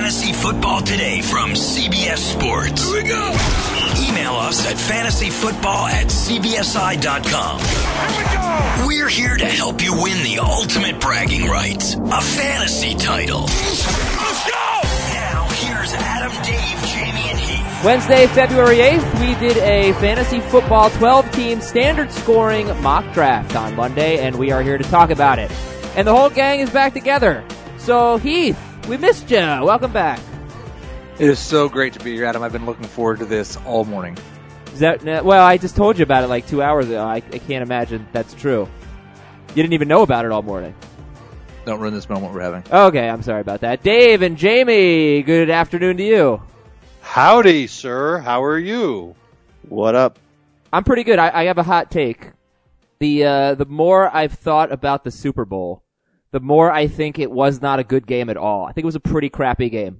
Fantasy Football Today from CBS Sports. Here we go. Email us at fantasyfootball@cbsi.com. Here we go. We're here to help you win the ultimate bragging rights, a fantasy title. Let's go. Now, here's Adam, Dave, Jamie, and Heath. Wednesday, February 8th, we did a fantasy football 12-team standard scoring mock draft on Monday, and we are here to talk about it. And the whole gang is back together. So, Heath, we missed you. Welcome back. It is so great to be here, Adam. I've been looking forward to this all morning. Is that, well, I just told you about it like 2 hours ago. I can't imagine that's true. You didn't even know about it all morning. Don't ruin this moment we're having. Okay, I'm sorry about that. Dave and Jamie, good afternoon to you. Howdy, sir. How are you? What up? I'm pretty good. I have a hot take. The more I've thought about the Super Bowl, the more I think it was not a good game at all. I think it was a pretty crappy game.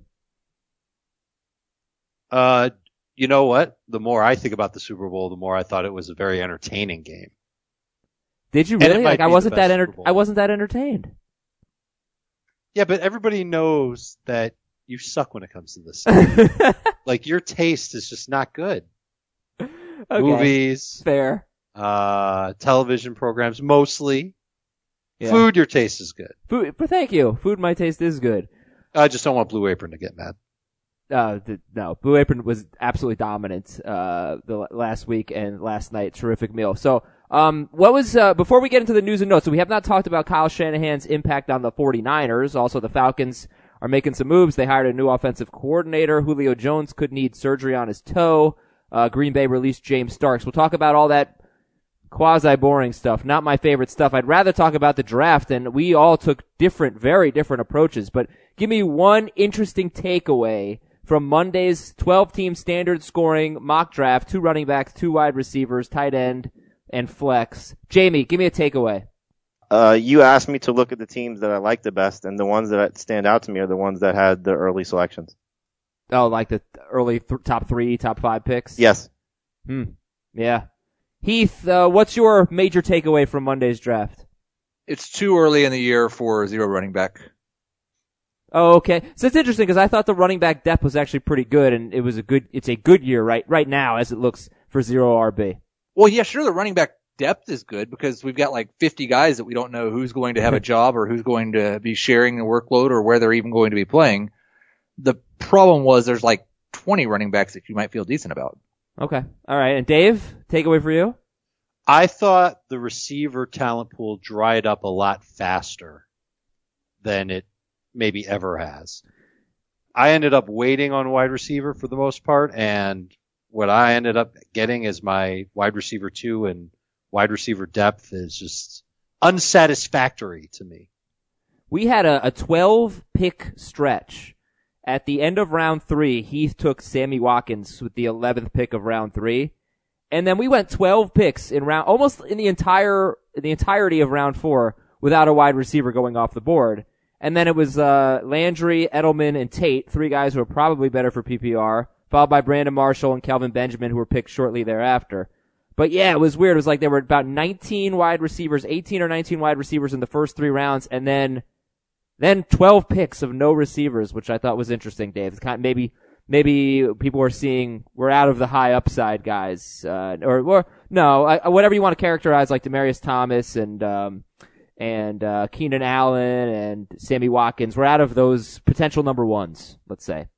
You know what? The more I think about the Super Bowl, the more I thought it was a very entertaining game. Did you And it really? might Like I be wasn't the best that Super Bowl. I wasn't that entertained. Yeah, but everybody knows that you suck when it comes to this stuff. Like, your taste is just not good. Okay. Movies, Fair. television programs, mostly. Yeah. Food, your taste is good. Food, but thank you. Food, my taste is good. I just don't want Blue Apron to get mad. No, Blue Apron was absolutely dominant the last week and last night. Terrific meal. So, what was before we get into the news and notes? So we have not talked about Kyle Shanahan's impact on the 49ers. Also, the Falcons are making some moves. They hired a new offensive coordinator. Julio Jones could need surgery on his toe. Green Bay released James Starks. We'll talk about all that quasi-boring stuff. Not my favorite stuff. I'd rather talk about the draft, and we all took very different approaches. But give me one interesting takeaway from Monday's 12-team standard scoring mock draft: 2 running backs, 2 wide receivers, tight end, and flex. Jamie, give me a takeaway. You asked me to look at the teams that I like the best, and the ones that stand out to me are the ones that had the early selections. Oh, like the early top 3, top 5 picks? Yes. Yeah. Heath, what's your major takeaway from Monday's draft? It's too early in the year for zero running back. Oh, okay. So it's interesting because I thought the running back depth was actually pretty good, and it's a good year right now as it looks for zero RB. Well, yeah, sure, the running back depth is good because we've got like 50 guys that we don't know who's going to have a job or who's going to be sharing the workload or where they're even going to be playing. The problem was there's like 20 running backs that you might feel decent about. Okay. All right. And Dave, takeaway for you? I thought the receiver talent pool dried up a lot faster than it maybe ever has. I ended up waiting on wide receiver for the most part, and what I ended up getting as my wide receiver 2 and wide receiver depth is just unsatisfactory to me. We had a 12-pick stretch. At the end of round 3, Heath took Sammy Watkins with the 11th pick of round 3. And then we went 12 picks almost in the entirety of round 4 without a wide receiver going off the board. And then it was Landry, Edelman, and Tate, 3 guys who are probably better for PPR, followed by Brandon Marshall and Kelvin Benjamin, who were picked shortly thereafter. But yeah, it was weird. It was like there were about 19 wide receivers, 18 or 19 wide receivers in the first 3 rounds, and then 12 picks of no receivers, which I thought was interesting, Dave. It's kind of maybe people were seeing we're out of the high upside guys, or whatever you want to characterize, like Demaryius Thomas and Keenan Allen and Sammy Watkins. We're out of those potential number ones, let's say.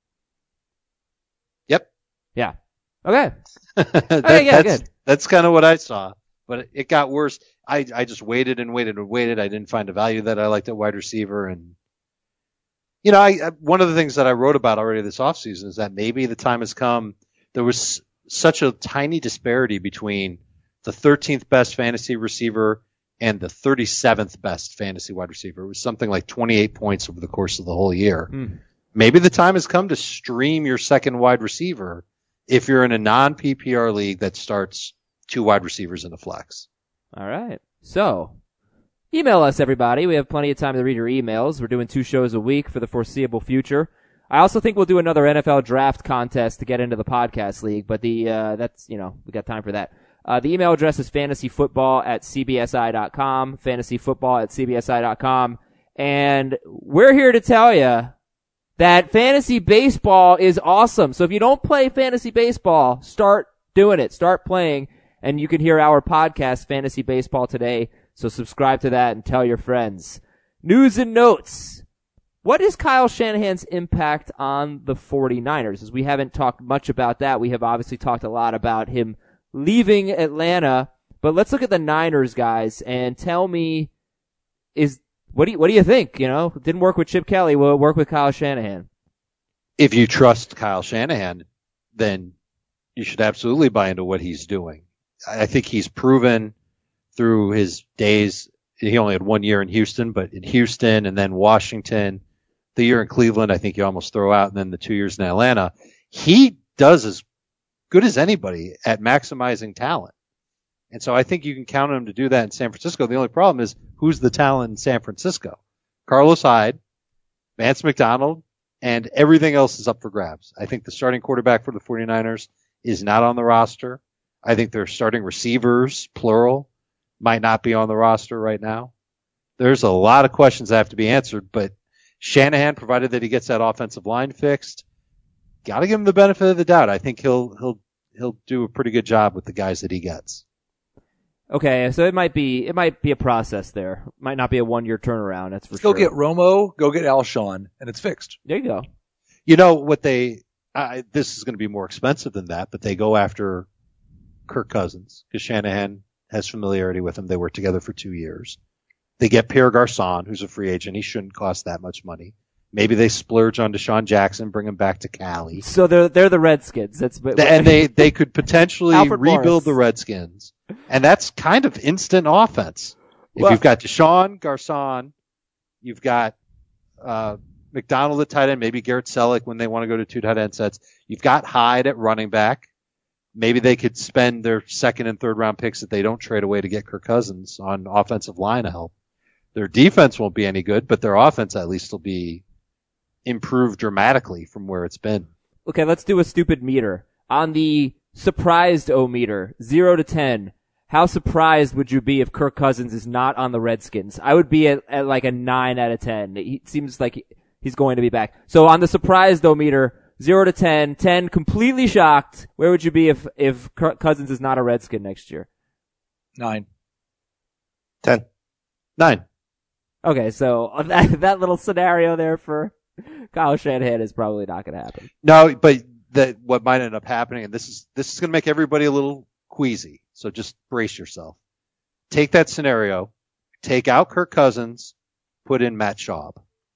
Yep. Yeah. Okay. Good. That's kind of what I saw, but it got worse. I just waited and waited and waited. I didn't find a value that I liked at wide receiver. And, you know, one of the things that I wrote about already this offseason is that maybe the time has come. There was such a tiny disparity between the 13th best fantasy receiver and the 37th best fantasy wide receiver. It was something like 28 points over the course of the whole year. Maybe the time has come to stream your second wide receiver if you're in a non-PPR league that starts 2 wide receivers in a flex. All right. So, email us, everybody. We have plenty of time to read your emails. We're doing 2 shows a week for the foreseeable future. I also think we'll do another NFL draft contest to get into the podcast league, but we got time for that. The email address is fantasyfootball@cbsi.com, fantasyfootball@cbsi.com, and we're here to tell you that fantasy baseball is awesome. So if you don't play fantasy baseball, start doing it. Start playing, and you can hear our podcast, Fantasy Baseball Today. So subscribe to that and tell your friends. News and notes. What is Kyle Shanahan's impact on the 49ers? As we haven't talked much about that. We have obviously talked a lot about him leaving Atlanta, but let's look at the Niners, guys, and tell me, what do you think? You know, it didn't work with Chip Kelly. Will it work with Kyle Shanahan? If you trust Kyle Shanahan, then you should absolutely buy into what he's doing. I think he's proven through his days. He only had 1 year in Houston, but in Houston and then Washington, the year in Cleveland, I think you almost throw out, and then the 2 years in Atlanta, he does as good as anybody at maximizing talent. And so I think you can count on him to do that in San Francisco. The only problem is who's the talent in San Francisco? Carlos Hyde, Vance McDonald, and everything else is up for grabs. I think the starting quarterback for the 49ers is not on the roster. I think their starting receivers, plural, might not be on the roster right now. There's a lot of questions that have to be answered, but Shanahan, provided that he gets that offensive line fixed, got to give him the benefit of the doubt. I think he'll do a pretty good job with the guys that he gets. Okay, so it might be a process there. Might not be a 1 year turnaround. That's for sure. Go get Romo, go get Alshon, and it's fixed. There you go. You know what this is going to be more expensive than that, but they go after Kirk Cousins because Shanahan has familiarity with him. They worked together for 2 years. They get Pierre Garçon, who's a free agent. He shouldn't cost that much money. Maybe they splurge on Deshaun Jackson, bring him back to Cali. So they're the Redskins. And they could potentially Alfred rebuild Morris. the Redskins. And that's kind of instant offense. If you've got Deshaun, Garçon, you've got McDonald at tight end, maybe Garrett Selleck when they want to go to 2 tight end sets. You've got Hyde at running back. Maybe they could spend their second and third round picks that they don't trade away to get Kirk Cousins on offensive line help. Their defense won't be any good, but their offense at least will be improved dramatically from where it's been. Okay, let's do a stupid meter. On the surprised-o-meter, 0 to 10, how surprised would you be if Kirk Cousins is not on the Redskins? I would be at like a 9 out of 10. It seems like he's going to be back. So on the surprised-o-meter, 0 to 10, 10 completely shocked. Where would you be if Kirk Cousins is not a Redskin next year? 9. 10. 9. Okay, so that little scenario there for Kyle Shanahan is probably not going to happen. No, but what might end up happening, and this is going to make everybody a little queasy, so just brace yourself. Take that scenario, take out Kirk Cousins, put in Matt Schaub.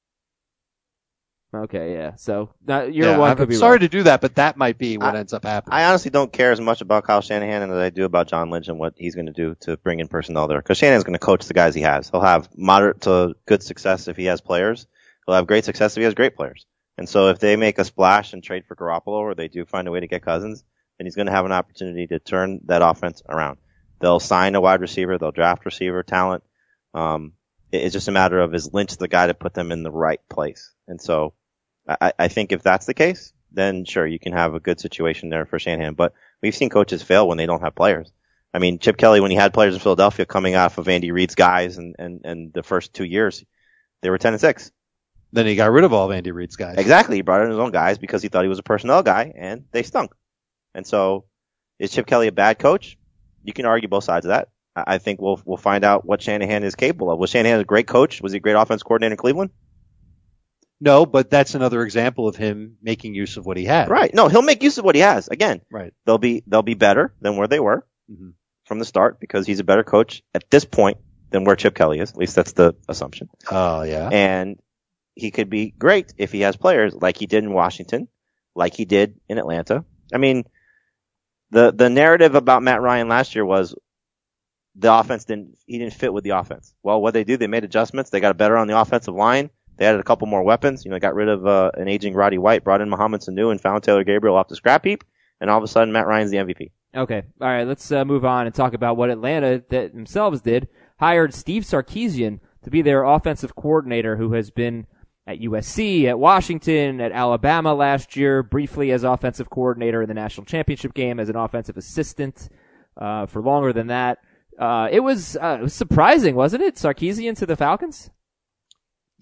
Okay, yeah. So year one could be I'm sorry right. to do that, but that might be what ends up happening. I honestly don't care as much about Kyle Shanahan as I do about John Lynch and what he's going to do to bring in personnel there. Because Shanahan's going to coach the guys he has. He'll have moderate to good success if he has players. He'll have great success if he has great players. And so if they make a splash and trade for Garoppolo, or they do find a way to get Cousins, then he's going to have an opportunity to turn that offense around. They'll sign a wide receiver. They'll draft receiver talent. It's just a matter of, is Lynch the guy to put them in the right place? And so I think if that's the case, then sure, you can have a good situation there for Shanahan. But we've seen coaches fail when they don't have players. I mean, Chip Kelly, when he had players in Philadelphia coming off of Andy Reid's guys and the first 2 years, they were 10-6. Then he got rid of all of Andy Reid's guys. Exactly. He brought in his own guys because he thought he was a personnel guy, and they stunk. And so, is Chip Kelly a bad coach? You can argue both sides of that. I think we'll find out what Shanahan is capable of. Was Shanahan a great coach? Was he a great offense coordinator in Cleveland? No, but that's another example of him making use of what he had. Right. No, he'll make use of what he has. Again, Right. they'll be better than where they were Mm-hmm. from the start because he's a better coach at this point than where Chip Kelly is. At least that's the assumption. Oh, yeah. And he could be great if he has players like he did in Washington, like he did in Atlanta. I mean, the narrative about Matt Ryan last year was the offense he didn't fit with the offense. Well, what they do, they made adjustments. They got better on the offensive line. They added a couple more weapons. Got rid of an aging Roddy White, brought in Mohamed Sanu, and found Taylor Gabriel off the scrap heap. And all of a sudden, Matt Ryan's the MVP. Okay. All right. Let's move on and talk about what Atlanta themselves did. Hired Steve Sarkisian to be their offensive coordinator, who has been at USC, at Washington, at Alabama last year, briefly as offensive coordinator in the national championship game, as an offensive assistant for longer than that. It was surprising, wasn't it? Sarkisian to the Falcons?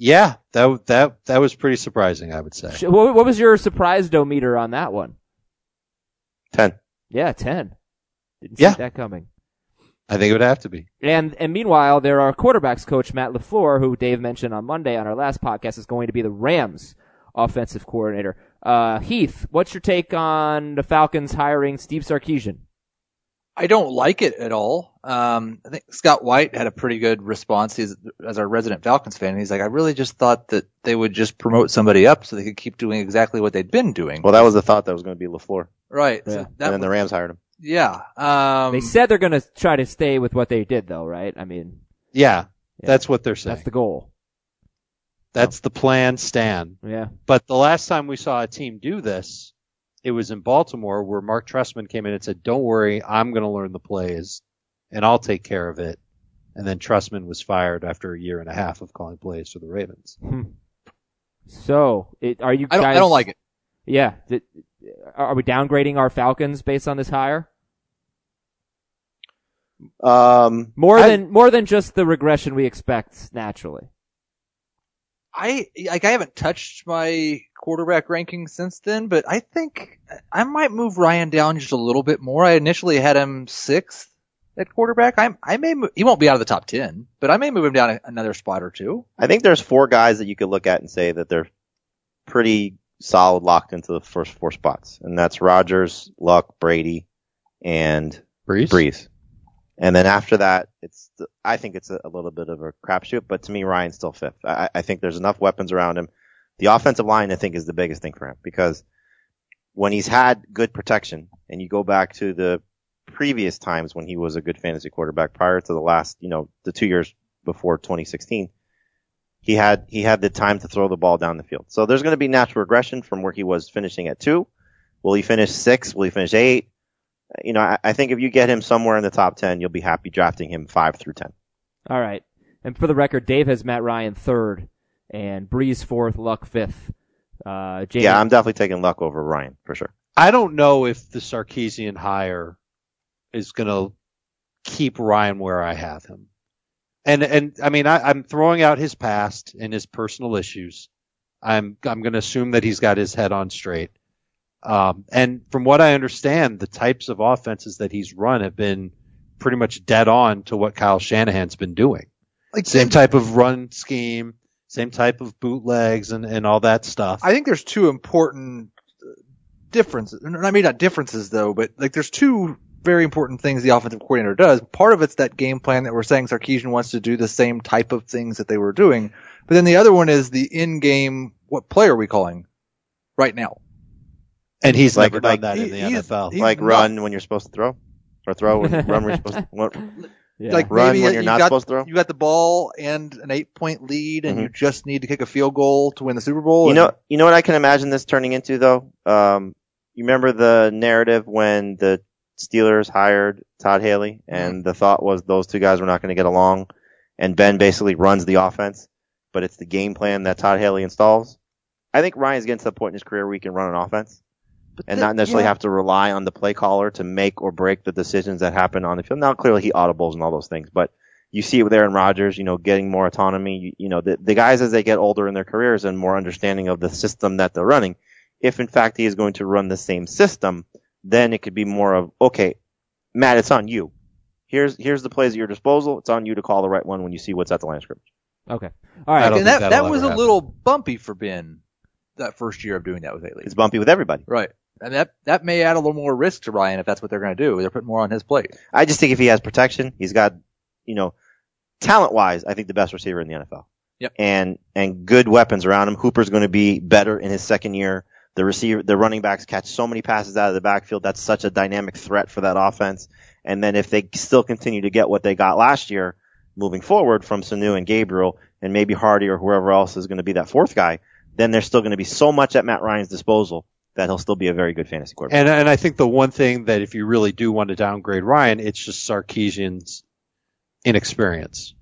Yeah, that was pretty surprising, I would say. What was your surprise-o-meter on that one? 10. Yeah, 10. Didn't see Yeah. that coming. I think it would have to be. And meanwhile, there are quarterbacks coach Matt LaFleur, who Dave mentioned on Monday on our last podcast, is going to be the Rams offensive coordinator. Heath, what's your take on the Falcons hiring Steve Sarkisian? I don't like it at all. I think Scott White had a pretty good response. He's, as our resident Falcons fan, he's like, I really just thought that they would just promote somebody up so they could keep doing exactly what they'd been doing. Well, that was the thought that was going to be LaFleur. Right. Yeah. So And then the Rams hired him. Yeah. They said they're going to try to stay with what they did, though, right? I mean, Yeah, that's what they're saying. that's the goal. That's the plan, Stan. Yeah. But the last time we saw a team do this, it was in Baltimore where Mark Trestman came in and said, don't worry, I'm going to learn the plays and I'll take care of it. And then Trestman was fired after a year and a half of calling plays for the Ravens. So, are you guys... I don't like it. Yeah. Are we downgrading our Falcons based on this hire? More than just the regression we expect naturally. I haven't touched my quarterback ranking since then, but I think I might move Ryan down just a little bit more. I initially had him 6th at quarterback. He won't be out of the top 10, but I may move him down another spot or two. I think there's 4 guys that you could look at and say that they're pretty solid locked into the first 4 spots. And that's Rodgers, Luck, Brady, and Breeze. And then after that, I think it's a little bit of a crapshoot, but to me, Ryan's still 5th. I think there's enough weapons around him. The offensive line, I think, is the biggest thing for him because when he's had good protection, and you go back to the previous times when he was a good fantasy quarterback prior to the last, the 2 years before 2016, he had the time to throw the ball down the field. So there's going to be natural regression from where he was finishing at 2. Will he finish 6? Will he finish 8? I think if you get him somewhere in the top 10, you'll be happy drafting him 5 through 10. All right. And for the record, Dave has Matt Ryan 3rd and Breeze 4th, Luck 5th. Jamie? Yeah, I'm definitely taking Luck over Ryan for sure. I don't know if the Sarkisian hire is going to keep Ryan where I have him. And I mean, I'm throwing out his past and his personal issues. I'm going to assume that he's got his head on straight. And from what I understand, the types of offenses that he's run have been pretty much dead on to what Kyle Shanahan's been doing. Like same type of run scheme, same type of bootlegs and all that stuff. I think there's 2 important differences. I mean, not differences though, but like there's 2 very important things the offensive coordinator does. Part of it's that game plan that we're saying Sarkisian wants to do the same type of things that they were doing. But then the other one is the in-game, what play are we calling right now? And he's Like- never done like- that in the NFL. he's Like not- run when you're supposed to throw, or throw when run when you're supposed to. Yeah. Like Run maybe when you're you not got, supposed to throw? You got the ball and an 8-point lead, and Mhm. you just need to kick a field goal to win the Super Bowl. You know what I can imagine this turning into though? You remember the narrative when the Steelers hired Todd Haley and the thought was those 2 guys were not going to get along and Ben basically runs the offense, but it's the game plan that Todd Haley installs. I think Ryan's getting to the point in his career where he can run an offense and not necessarily have to rely on the play caller to make or break the decisions that happen on the field. Now clearly he audibles and all those things, but you see it with Aaron Rodgers, getting more autonomy. The guys as they get older in their careers and more understanding of the system that they're running, if in fact he is going to run the same system, then it could be more of, okay, Matt, it's on you. Here's the plays at your disposal. It's on you to call the right one when you see what's at the line of scrimmage. Okay. All right. I don't and think that that'll was ever a happen. little bumpy for Ben that first year of doing that with Haley. It's bumpy with everybody. Right. And that may add a little more risk to Ryan if that's what they're going to do. They're putting more on his plate. I just think if he has protection, he's got, talent-wise, I think the best receiver in the NFL. Yep. And good weapons around him. Hooper's going to be better in his second year. The running backs catch so many passes out of the backfield. That's such a dynamic threat for that offense. And then if they still continue to get what they got last year, moving forward from Sanu and Gabriel, and maybe Hardy or whoever else is going to be that 4th guy, then there's still going to be so much at Matt Ryan's disposal that he'll still be a very good fantasy quarterback. And I think the one thing that if you really do want to downgrade Ryan, it's just Sarkisian's inexperience.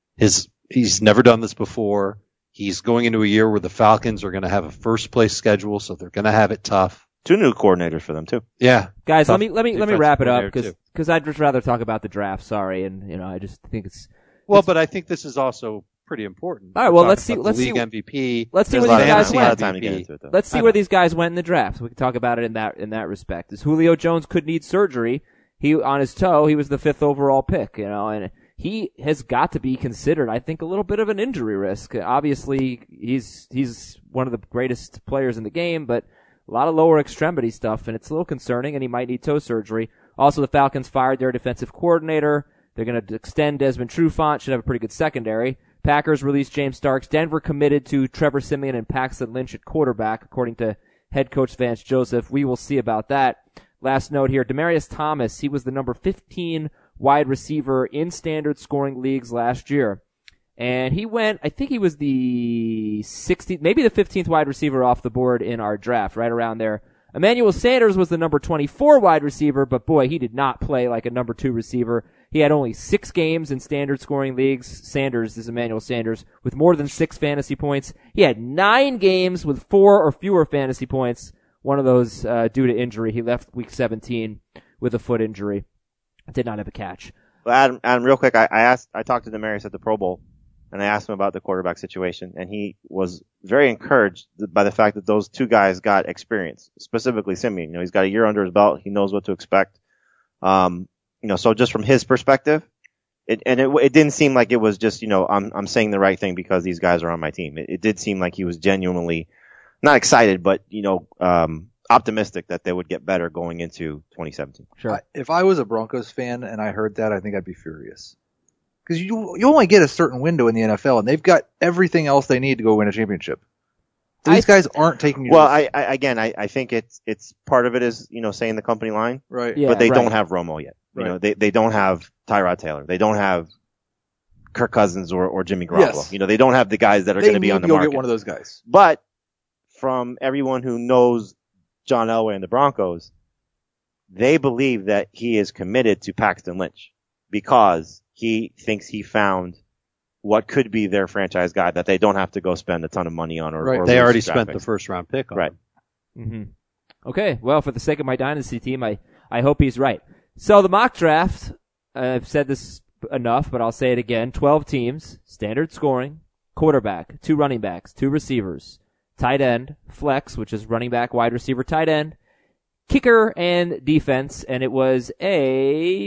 He's never done this before. He's going into a year where the Falcons are going to have a first place schedule, so they're going to have it tough. 2 new coordinators for them too. Yeah. Guys, Tough let me defensive wrap it up coordinator, because I'd just rather talk about the draft. Sorry, and I just think it's Well, but I think this is also pretty important. All right, We're well, talking let's see- about let's the see- league MVP. let's see There's where a these lot of guys time- a went. lot of time to get into it, though. Let's see where these guys went in the draft. We can talk about it in that respect. As Julio Jones could need surgery, he on his toe, he was the 5th overall pick, and he has got to be considered, I think, a little bit of an injury risk. Obviously, he's one of the greatest players in the game, but a lot of lower extremity stuff, and it's a little concerning, and he might need toe surgery. Also, the Falcons fired their defensive coordinator. They're going to extend Desmond Trufant, should have a pretty good secondary. Packers released James Starks. Denver committed to Trevor Siemian and Paxton Lynch at quarterback, according to head coach Vance Joseph. We will see about that. Last note here, Demaryius Thomas, he was the number 15 wide receiver in standard scoring leagues last year. And he went, I think he was the 16th, maybe the 15th wide receiver off the board in our draft, right around there. Emmanuel Sanders was the number 24 wide receiver, but boy, he did not play like a number 2 receiver. He had only 6 games in standard scoring leagues. Sanders is Emmanuel Sanders with more than 6 fantasy points. He had 9 games with 4 or fewer fantasy points. One of those due to injury. He left week 17 with a foot injury. Did not have a catch. Well, Adam, real quick, I talked to Demaryius at the Pro Bowl, and I asked him about the quarterback situation, and he was very encouraged by the fact that those 2 guys got experience, specifically Siemian. You know, he's got a year under his belt. He knows what to expect. You know, so just from his perspective, it didn't seem like it was just, you know, I'm saying the right thing because these guys are on my team. It did seem like he was genuinely not excited, but, you know, optimistic that they would get better going into 2017. Sure. If I was a Broncos fan and I heard that, I think I'd be furious. Because you only get a certain window in the NFL, and they've got everything else they need to go win a championship. These guys aren't taking. Well, I think it's part of it is, you know, saying the company line, right. Yeah, but they right. don't have Romo yet. You know, they don't have Tyrod Taylor. They don't have Kirk Cousins or Jimmy Garoppolo. Yes. You know, they don't have the guys that are going to be on the You'll market. get one of those guys. But from everyone who knows John Elway and the Broncos, they believe that he is committed to Paxton Lynch because he thinks he found what could be their franchise guy that they don't have to go spend a ton of money on or They lose already draft spent the picks. first round pick on Right. him. Mm-hmm. Okay, well, for the sake of my dynasty team, I hope he's right. So the mock draft, I've said this enough, but I'll say it again. 12 teams, standard scoring, quarterback, 2 running backs, 2 receivers, tight end, flex, which is running back, wide receiver, tight end, kicker, and defense, and it was a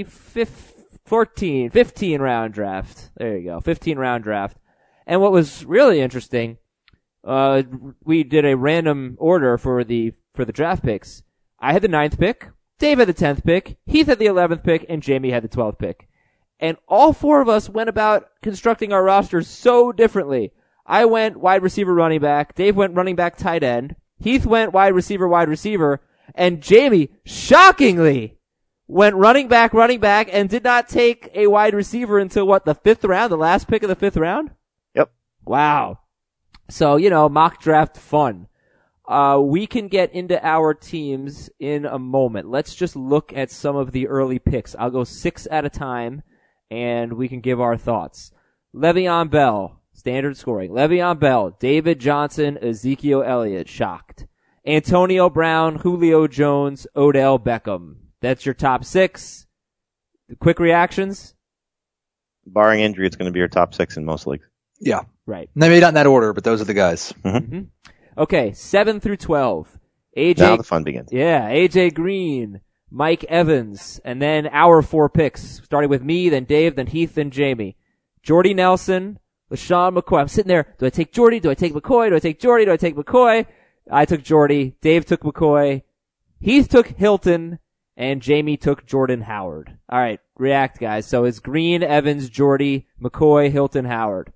15 round draft. There you go, 15 round draft. And what was really interesting, we did a random order for the draft picks. I had the 9th pick, Dave had the 10th pick, Heath had the 11th pick, and Jamie had the 12th pick. And all 4 of us went about constructing our rosters so differently. I went wide receiver, running back, Dave went running back, tight end, Heath went wide receiver, and Jamie, shockingly, went running back, and did not take a wide receiver until the 5th round, the last pick of the 5th round? Yep. Wow. So, you know, mock draft fun. We can get into our teams in a moment. Let's just look at some of the early picks. I'll go 6 at a time, and we can give our thoughts. Le'Veon Bell, standard scoring. Le'Veon Bell, David Johnson, Ezekiel Elliott, shocked. Antonio Brown, Julio Jones, Odell Beckham. That's your top 6. Quick reactions? Barring injury, it's going to be your top 6 in most leagues. Yeah. Right. And they may not in that order, but those are the guys. Mm-hmm. Okay, 7 through 12. AJ, Now the fun begins. Yeah, AJ Green, Mike Evans, and then our 4 picks, starting with me, then Dave, then Heath, then Jamie. Jordy Nelson, LaShawn McCoy. I'm sitting there, do I take Jordy? Do I take McCoy? Do I take Jordy? Do I take McCoy? I took Jordy. Dave took McCoy. Heath took Hilton, and Jamie took Jordan Howard. All right, react, guys. So it's Green, Evans, Jordy, McCoy, Hilton, Howard.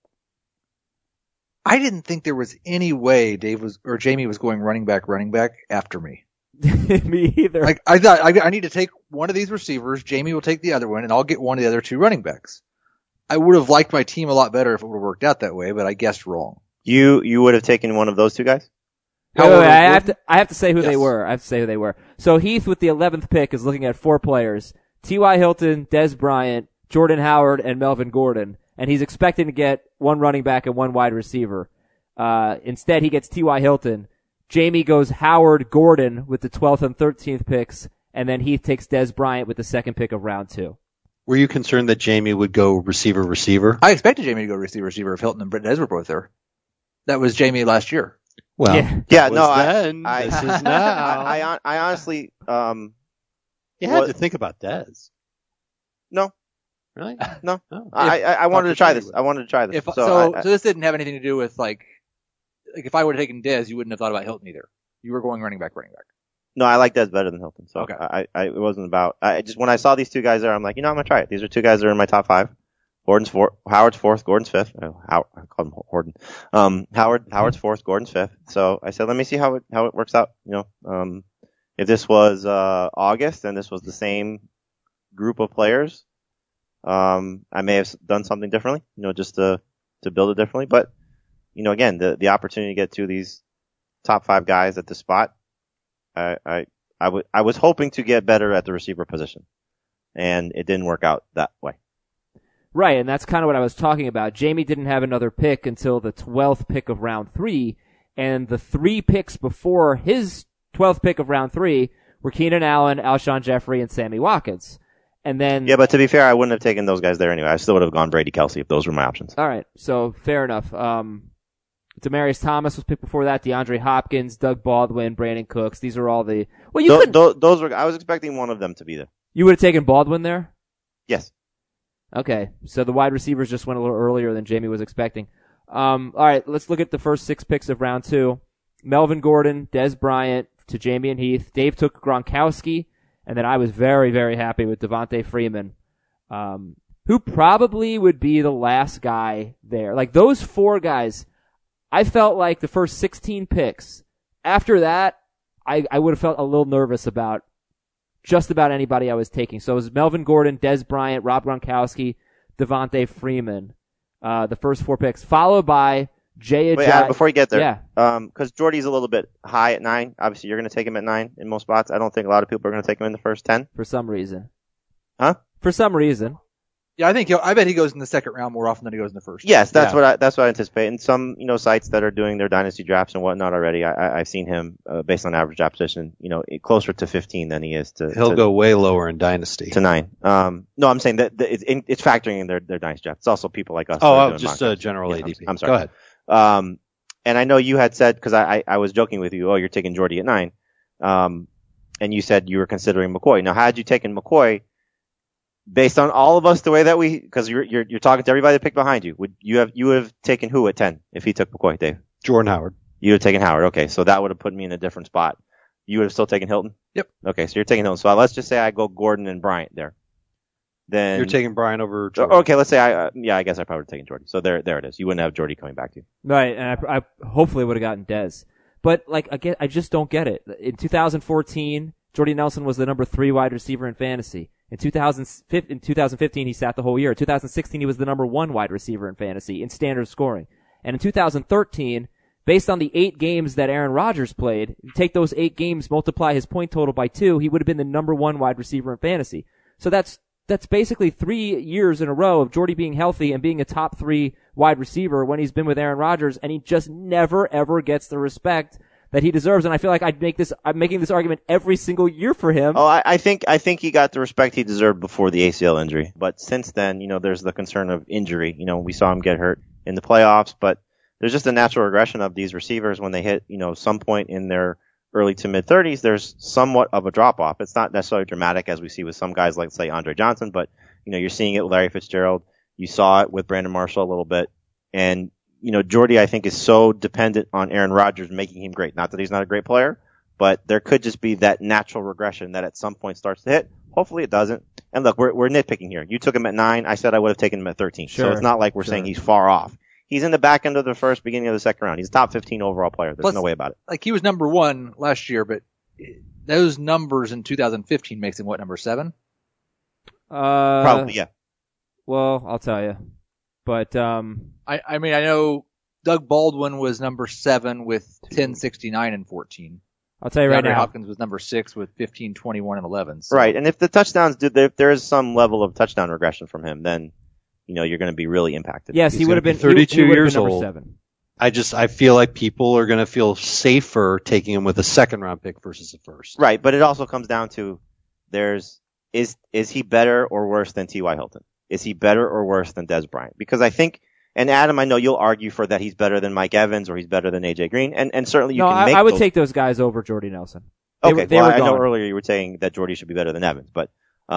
I didn't think there was any way Jamie was going running back after me. Me either. Like, I thought I need to take one of these receivers, Jamie will take the other one, and I'll get one of the other 2 running backs. I would have liked my team a lot better if it would have worked out that way, but I guessed wrong. You would have taken one of those 2 guys? Wait, I have to say who they were. So Heath with the 11th pick is looking at 4 players. T.Y. Hilton, Des Bryant, Jordan Howard, and Melvin Gordon. And he's expecting to get 1 running back and 1 wide receiver. Instead, he gets T.Y. Hilton. Jamie goes Howard, Gordon with the 12th and 13th picks. And then Heath takes Des Bryant with the 2nd pick of round 2. Were you concerned that Jamie would go receiver? I expected Jamie to go receiver if Hilton and Britton Dez were both there. That was Jamie last year. Well, Yeah. this is now. I honestly, You had to think about Dez. no. Really? No. Oh. I wanted to try this. I wanted to try this. So this didn't have anything to do with like if I would have taken Dez, you wouldn't have thought about Hilton either. You were going running back. No, I like Dez better than Hilton. So Okay. it wasn't about, when I saw these two guys there, I'm like, I'm going to try it. These are two guys that are in my top 5. Howard's 4th, Gordon's 5th. I call him Horton. Howard's 4th, Gordon's 5th. So I said, let me see how it works out. If this was, August and this was the same group of players, I may have done something differently, just to build it differently. But, again, the opportunity to get to these top 5 guys at the spot, I was hoping to get better at the receiver position, and it didn't work out that way. Right, and that's kind of what I was talking about. Jamie didn't have another pick until the 12th pick of round 3, and the 3 picks before his 12th pick of round 3 were Keenan Allen, Alshon Jeffrey, and Sammy Watkins. And then Yeah, but to be fair, I wouldn't have taken those guys there anyway. I still would have gone Brady Kelsey if those were my options. All right, so fair enough. Demaryius Thomas was picked before that. DeAndre Hopkins, Doug Baldwin, Brandon Cooks. These are all the. Well, you couldn't. Those were. I was expecting one of them to be there. You would have taken Baldwin there. Yes. Okay, so the wide receivers just went a little earlier than Jamie was expecting. All right, let's look at the first 6 picks of round 2. Melvin Gordon, Dez Bryant to Jamie and Heath. Dave took Gronkowski, and then I was very, very happy with Devontae Freeman, who probably would be the last guy there. Like those 4 guys, I felt like the first 16 picks. After that, I would have felt a little nervous about just about anybody I was taking. So it was Melvin Gordon, Dez Bryant, Rob Gronkowski, Devontae Freeman, the first 4 picks, followed by Jay Ajayi. Wait, Adam, before you get there, yeah. Because Jordy's a little bit high at 9. Obviously, you're going to take him at 9 in most spots. I don't think a lot of people are going to take him in the first 10. For some reason. Huh? For some reason. Yeah, I bet he goes in the second round more often than he goes in the first. Yes, that's what I anticipate. And some, sites that are doing their dynasty drafts and whatnot already, I've seen him, based on average draft position, closer to 15 than he is to. He'll go way lower in dynasty. To 9. No, I'm saying that it's factoring in their dynasty draft. It's also people like us. Oh, just a general ADP. I'm sorry. Go ahead. And I know you had said, because I was joking with you, you're taking Jordy at 9. And you said you were considering McCoy. Now, had you taken McCoy, based on all of us, the way that because you're talking to everybody that picked behind you, would you have taken who at 10 if he took McCoy, Dave? Jordan Howard. You would have taken Howard. Okay, so that would have put me in a different spot. You would have still taken Hilton? Yep. Okay, so you're taking Hilton. So let's just say I go Gordon and Bryant there. Then You're taking Bryant over Jordan. Okay, let's say I guess I probably would have taken Jordy. So there it is. You wouldn't have Jordy coming back to you. Right, and I hopefully would have gotten Dez. But, again, I just don't get it. In 2014, Jordy Nelson was the number 3 wide receiver in fantasy. In 2015, he sat the whole year. In 2016, he was the number 1 wide receiver in fantasy in standard scoring. And in 2013, based on the 8 games that Aaron Rodgers played, you take those 8 games, multiply his point total by 2, he would have been the number 1 wide receiver in fantasy. So that's basically 3 years in a row of Jordy being healthy and being a top 3 wide receiver when he's been with Aaron Rodgers, and he just never ever gets the respect that he deserves. And I feel like I'm making this argument every single year for him. Oh, I think he got the respect he deserved before the ACL injury. But since then, there's the concern of injury. We saw him get hurt in the playoffs, but there's just a natural regression of these receivers when they hit, some point in their early to mid 30s. There's somewhat of a drop off. It's not necessarily dramatic as we see with some guys like, say, Andre Johnson, but, you're seeing it with Larry Fitzgerald. You saw it with Brandon Marshall a little bit. And, Jordy, I think, is so dependent on Aaron Rodgers making him great. Not that he's not a great player, but there could just be that natural regression that at some point starts to hit. Hopefully it doesn't. And look, we're nitpicking here. You took him at 9. I said I would have taken him at 13. Sure. So it's not like we're saying he's far off. He's in the back end of the first, beginning of the second round. He's a top 15 overall player. There's no way about it. Like he was number 1 last year, but those numbers in 2015 makes him what, number 7? Probably, yeah. Well, I'll tell you. But, I mean, I know Doug Baldwin was number 7 with 1069 and 14. I'll tell you right now. Hopkins was number 6 with 15, 21, and 11. So. Right. And if the touchdowns if there is some level of touchdown regression from him, then, you're going to be really impacted. Yes, he would have been 32 years number old. 7. I feel like people are going to feel safer taking him with a second round pick versus a first. Right. But it also comes down to there's is he better or worse than T.Y. Hilton? Is he better or worse than Des Bryant? Because I think, and Adam, I know you'll argue for that he's better than Mike Evans or he's better than A.J. Green, and certainly you can make I would take those guys over Jordy Nelson. Okay, They were I know gone. earlier you were saying that Jordy should be better than Evans, but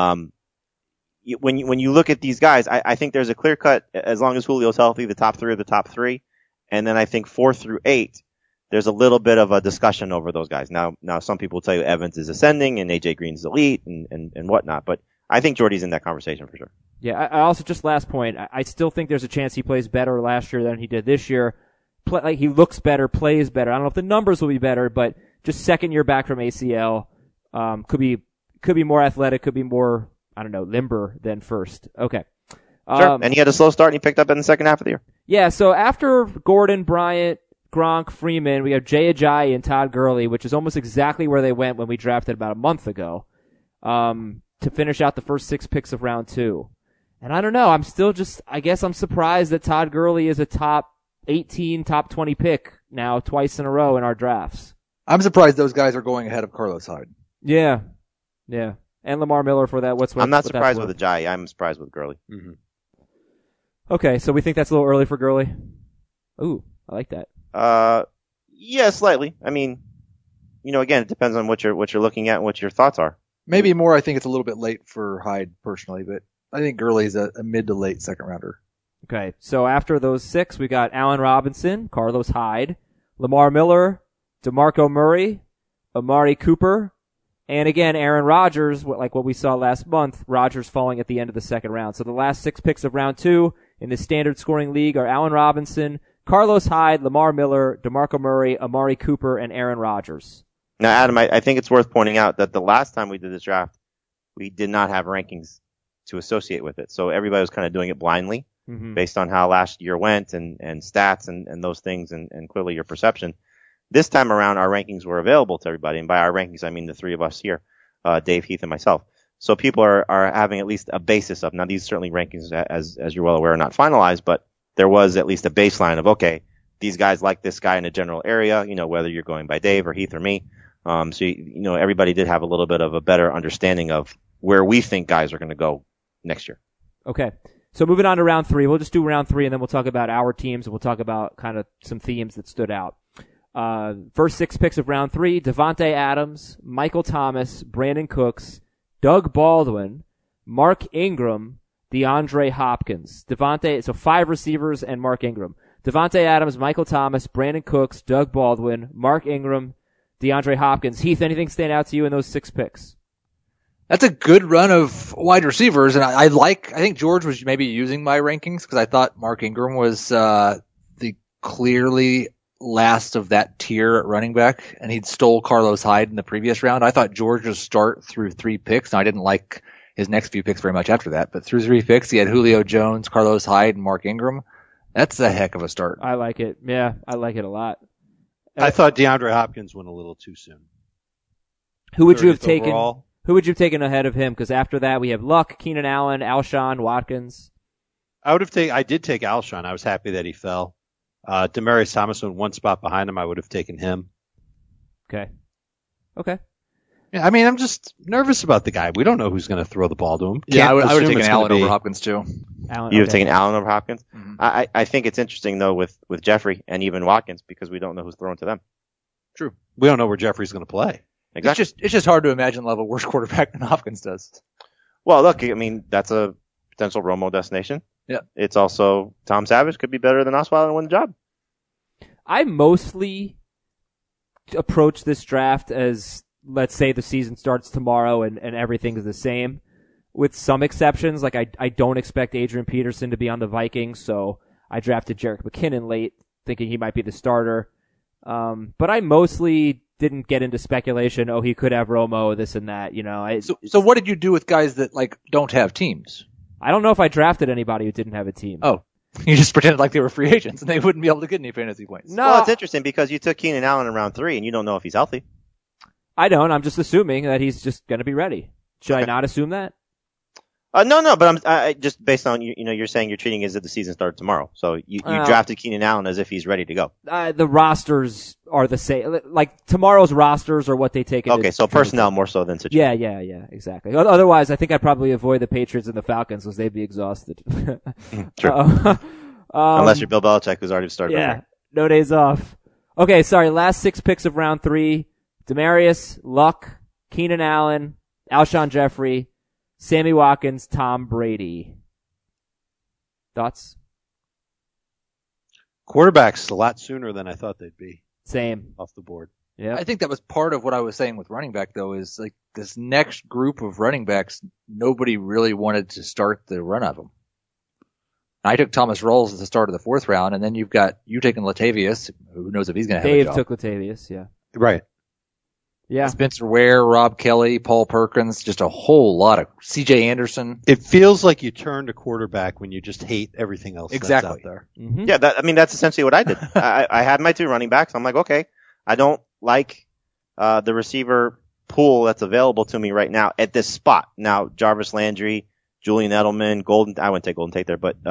when you look at these guys, I think there's a clear cut, as long as Julio's healthy, the top three are the top three, and then I think 4 through 8, there's a little bit of a discussion over those guys. Now some people will tell you Evans is ascending and A.J. Green's elite and whatnot, but I think Jordy's in that conversation for sure. Yeah, I also, just last point, I still think there's a chance he plays better last year than he did this year. Like, he looks better, plays better. I don't know if the numbers will be better, but just second year back from ACL, could be more athletic, could be more, I don't know, limber than first. Okay. Sure. And he had a slow start and he picked up in the second half of the year. Yeah, so after Gordon, Bryant, Gronk, Freeman, we have Jay Ajayi and Todd Gurley, which is almost exactly where they went when we drafted about a month ago, to finish out the first 6 picks of round 2. And I don't know, I guess I'm surprised that Todd Gurley is a top 18, top 20 pick now twice in a row in our drafts. I'm surprised those guys are going ahead of Carlos Hyde. Yeah. And Lamar Miller for that. I'm not surprised with Ajayi. I'm surprised with Gurley. Mm-hmm. Okay, so we think that's a little early for Gurley. Ooh, I like that. Yeah, slightly. I mean, again, it depends on what you're looking at and what your thoughts are. Maybe more, I think it's a little bit late for Hyde personally, but I think Gurley's a mid to late second rounder. Okay, so after those 6, we got Allen Robinson, Carlos Hyde, Lamar Miller, DeMarco Murray, Amari Cooper, and again, Aaron Rodgers, like what we saw last month, Rodgers falling at the end of the second round. So the last 6 picks of round 2 in the standard scoring league are Allen Robinson, Carlos Hyde, Lamar Miller, DeMarco Murray, Amari Cooper, and Aaron Rodgers. Now, Adam, I think it's worth pointing out that the last time we did this draft, we did not have rankings to associate with it. So everybody was kind of doing it blindly based on how last year went and stats and those things and clearly your perception. This time around, our rankings were available to everybody. And by our rankings, I mean the 3 of us here, Dave, Heath, and myself. So people are having at least a basis of, now these certainly rankings, as you're well aware, are not finalized, but there was at least a baseline of, okay, these guys like this guy in a general area, whether you're going by Dave or Heath or me. So, everybody did have a little bit of a better understanding of where we think guys are going to go next year. Okay. So moving on to round 3, we'll just do round 3 and then we'll talk about our teams and we'll talk about kind of some themes that stood out. First 6 picks of round 3, Devontae Adams, Michael Thomas, Brandon Cooks, Doug Baldwin, Mark Ingram, DeAndre Hopkins. So 5 receivers and Mark Ingram. Devontae Adams, Michael Thomas, Brandon Cooks, Doug Baldwin, Mark Ingram, DeAndre Hopkins. Heath, anything stand out to you in those 6 picks? That's a good run of wide receivers, and I think George was maybe using my rankings because I thought Mark Ingram was the clearly last of that tier at running back, and he'd stole Carlos Hyde in the previous round. I thought George would start through 3 picks, and I didn't like his next few picks very much after that, but through 3 picks, he had Julio Jones, Carlos Hyde, and Mark Ingram. That's a heck of a start. I like it. Yeah, I like it a lot. I thought DeAndre Hopkins went a little too soon. Who would you have taken? Overall. Who would you have taken ahead of him? Because after that, we have Luck, Keenan Allen, Alshon, Watkins. I did take Alshon. I was happy that he fell. Demaryius Thomas went 1 spot behind him. I would have taken him. Okay. Yeah, I mean, I'm just nervous about the guy. We don't know who's going to throw the ball to him. Yeah, I would have taken it's Allen gonna be- over Hopkins too. Allen, You have okay. taken Allen over Hopkins? Mhm. I think it's interesting, though, with Jeffrey and even Watkins because we don't know who's throwing to them. True. We don't know where Jeffrey's going to play. Exactly. It's just hard to imagine they'll have a worse quarterback than Hopkins does. Well, look, I mean, that's a potential Romo destination. Yeah. It's also Tom Savage could be better than Osweiler and win the job. I mostly approach this draft as, let's say the season starts tomorrow and everything is the same, with some exceptions. Like I don't expect Adrian Peterson to be on the Vikings, so I drafted Jerick McKinnon late, thinking he might be the starter. But I mostly didn't get into speculation. Oh, he could have Romo, this and that. So what did you do with guys that don't have teams? I don't know if I drafted anybody who didn't have a team. Oh, you just pretended like they were free agents and they wouldn't be able to get any fantasy points. No, Well, it's interesting because you took Keenan Allen in round 3 and you don't know if he's healthy. I don't. I'm just assuming that he's just going to be ready. Should I not assume that? No, but I just based on you're saying you're treating it as if the season started tomorrow. So you drafted Keenan Allen as if he's ready to go. The rosters are the same. Like tomorrow's rosters are what they take. Okay, so personnel more so than situation. Yeah, exactly. Otherwise, I think I'd probably avoid the Patriots and the Falcons because they'd be exhausted. True. Unless you're Bill Belichick, who's already started. Yeah, no days off. Okay, sorry. Last 6 picks of round 3: Demaryius, Luck, Keenan Allen, Alshon Jeffrey, Sammy Watkins, Tom Brady. Thoughts? Quarterbacks a lot sooner than I thought they'd be Same. off the board. Yeah. I think that was part of what I was saying with running back, though, is like this next group of running backs, nobody really wanted to start the run of them. I took Thomas Rawls at the start of the 4th round, and then you taking Latavius. Who knows if he's going to have Dave a job. took Latavius, yeah. Right. Yeah. Spencer Ware, Rob Kelly, Paul Perkins, just a whole lot of C.J. Anderson. It feels like you turn to quarterback when you just hate everything else that's out there. Mm-hmm. Yeah, that's essentially what I did. I had my 2 running backs. I'm like, okay, I don't like the receiver pool that's available to me right now at this spot. Now, Jarvis Landry, Julian Edelman, I wouldn't take Golden Tate there, but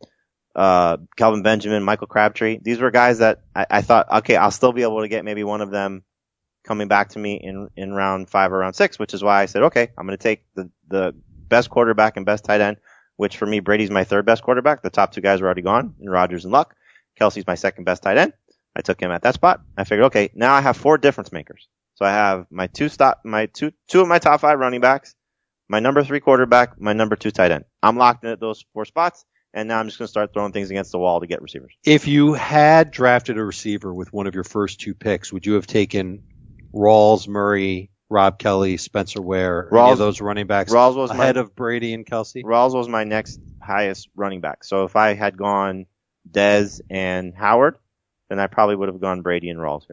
Kelvin Benjamin, Michael Crabtree. These were guys that I thought, okay, I'll still be able to get maybe one of them coming back to me in round 5 or round 6, which is why I said, okay, I'm going to take the best quarterback and best tight end, which for me, Brady's my 3rd best quarterback. The top 2 guys are already gone, in Rodgers and Luck. Kelsey's my 2nd best tight end. I took him at that spot. I figured, okay, now I have 4 difference makers. So I have my two of my top 5 running backs, my number 3 quarterback, my number 2 tight end. I'm locked in at those 4 spots, and now I'm just going to start throwing things against the wall to get receivers. If you had drafted a receiver with one of your first 2 picks, would you have taken Rawls, Murray, Rob Kelly, Spencer Ware, any of those running backs Rawls was ahead of Brady and Kelsey? Rawls was my next highest running back. So if I had gone Dez and Howard, then I probably would have gone Brady and Rawls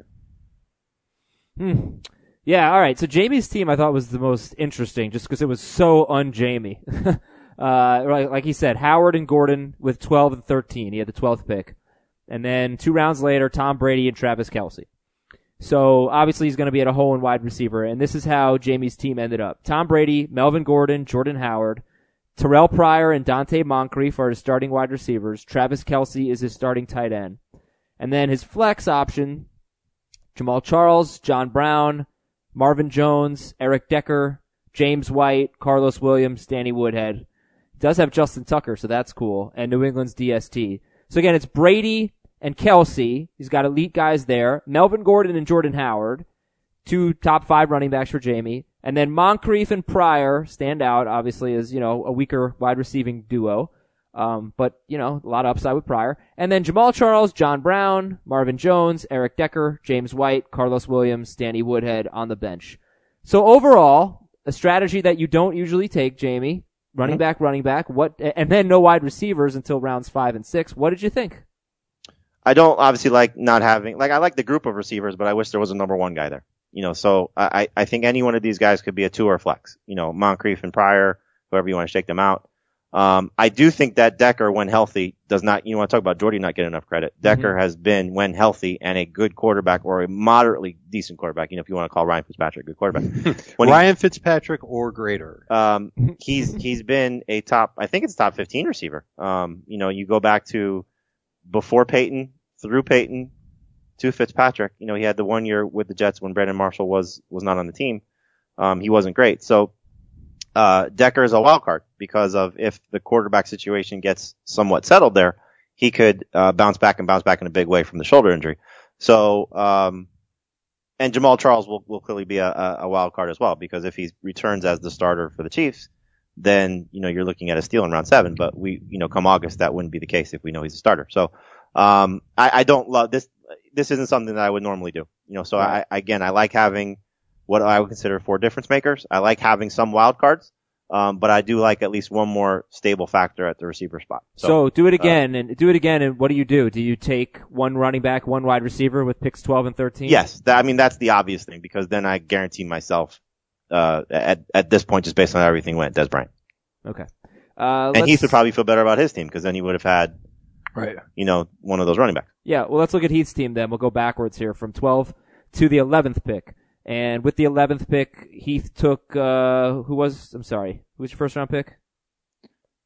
here. Yeah, all right. So Jamie's team I thought was the most interesting just because it was so un-Jamie. Like he said, Howard and Gordon with 12 and 13. He had the 12th pick. And then 2 rounds later, Tom Brady and Travis Kelce. So obviously he's going to be at a hole in wide receiver, and this is how Jamie's team ended up. Tom Brady, Melvin Gordon, Jordan Howard, Terrell Pryor and Dante Moncrief are his starting wide receivers. Travis Kelce is his starting tight end. And then his flex option, Jamal Charles, John Brown, Marvin Jones, Eric Decker, James White, Carlos Williams, Danny Woodhead. He does have Justin Tucker, so that's cool, and New England's DST. So again, it's Brady and Kelce. He's got elite guys there. Melvin Gordon and Jordan Howard, 2 top 5 running backs for Jamie. And then Moncrief and Pryor stand out, obviously, as, a weaker wide receiving duo. But, a lot of upside with Pryor. And then Jamal Charles, John Brown, Marvin Jones, Eric Decker, James White, Carlos Williams, Danny Woodhead on the bench. So overall, a strategy that you don't usually take, Jamie. Running back. And then no wide receivers until rounds 5 and 6. What did you think? I don't obviously like not having, I like the group of receivers, but I wish there was a number 1 guy there. So I think any one of these guys could be a 2 or a flex. Moncrief and Pryor, whoever you want to shake them out. I do think that Decker, when healthy, does not, you want to talk about Jordy not getting enough credit. Decker has been, when healthy, and a good quarterback or a moderately decent quarterback, if you want to call Ryan Fitzpatrick a good quarterback. Ryan Fitzpatrick or greater. He's been a top 15 receiver. You go back to before Peyton, through Peyton, to Fitzpatrick. He had the 1 year with the Jets when Brandon Marshall was not on the team. He wasn't great. So, Decker is a wild card because of if the quarterback situation gets somewhat settled there, he could bounce back in a big way from the shoulder injury. So, and Jamal Charles will clearly be a wild card as well because if he returns as the starter for the Chiefs, then you're looking at a steal in round 7. But come August, that wouldn't be the case if we know he's a starter. So, I don't love this. This isn't something that I would normally do. So right. I like having what I would consider 4 difference makers. I like having some wild cards. But I do like at least one more stable factor at the receiver spot. So do it again, and what do? Do you take 1 running back, 1 wide receiver with picks 12 and 13? Yes. That's the obvious thing because then I guarantee myself, at this point, just based on how everything went, Des Bryant. Okay. And Heath would probably feel better about his team because then he would have had, right, one of those running backs. Yeah. Well, let's look at Heath's team then. We'll go backwards here from 12 to the 11th pick. And with the 11th pick, Heath took, who was your first round pick?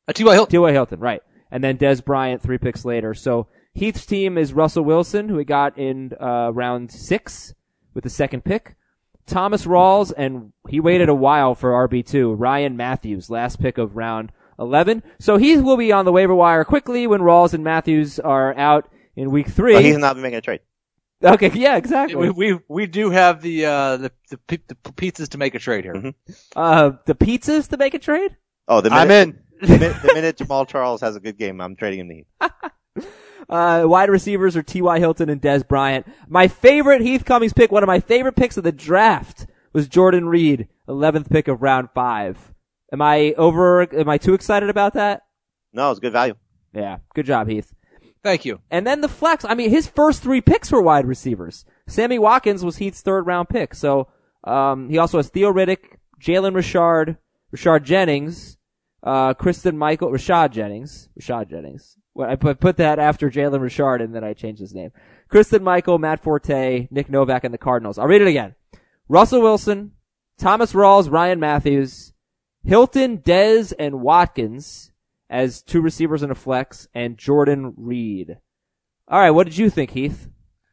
T.Y. Hilton. T.Y. Hilton, right. And then Des Bryant 3 picks later. So Heath's team is Russell Wilson, who he got in round 6 with the second pick. Thomas Rawls, and he waited a while for RB2. Ryan Matthews, last pick of round 11. So Heath will be on the waiver wire quickly when Rawls and Matthews are out in week 3. But he's not making a trade. Okay, yeah, exactly. We do have the pizzas to make a trade here. Mm-hmm. The pizzas to make a trade? Oh, I'm in. The minute Jamal Charles has a good game, I'm trading him to Heath. Wide receivers are T.Y. Hilton and Des Bryant. My favorite Heath Cummings pick, one of my favorite picks of the draft, was Jordan Reed, 11th pick of round 5. Am I too excited about that? No, it's good value. Yeah, good job, Heath. Thank you. And then the flex, his first 3 picks were wide receivers. Sammy Watkins was Heath's 3rd round pick. So, he also has Theo Riddick, Jalen Richard, Rashard Jennings, Rashad Jennings. Well, I put that after Jalen Richard and then I changed his name. Kristen Michael, Matt Forte, Nick Novak, and the Cardinals. I'll read it again. Russell Wilson, Thomas Rawls, Ryan Matthews, Hilton, Dez, and Watkins as 2 receivers and a flex, and Jordan Reed. All right, what did you think, Heath?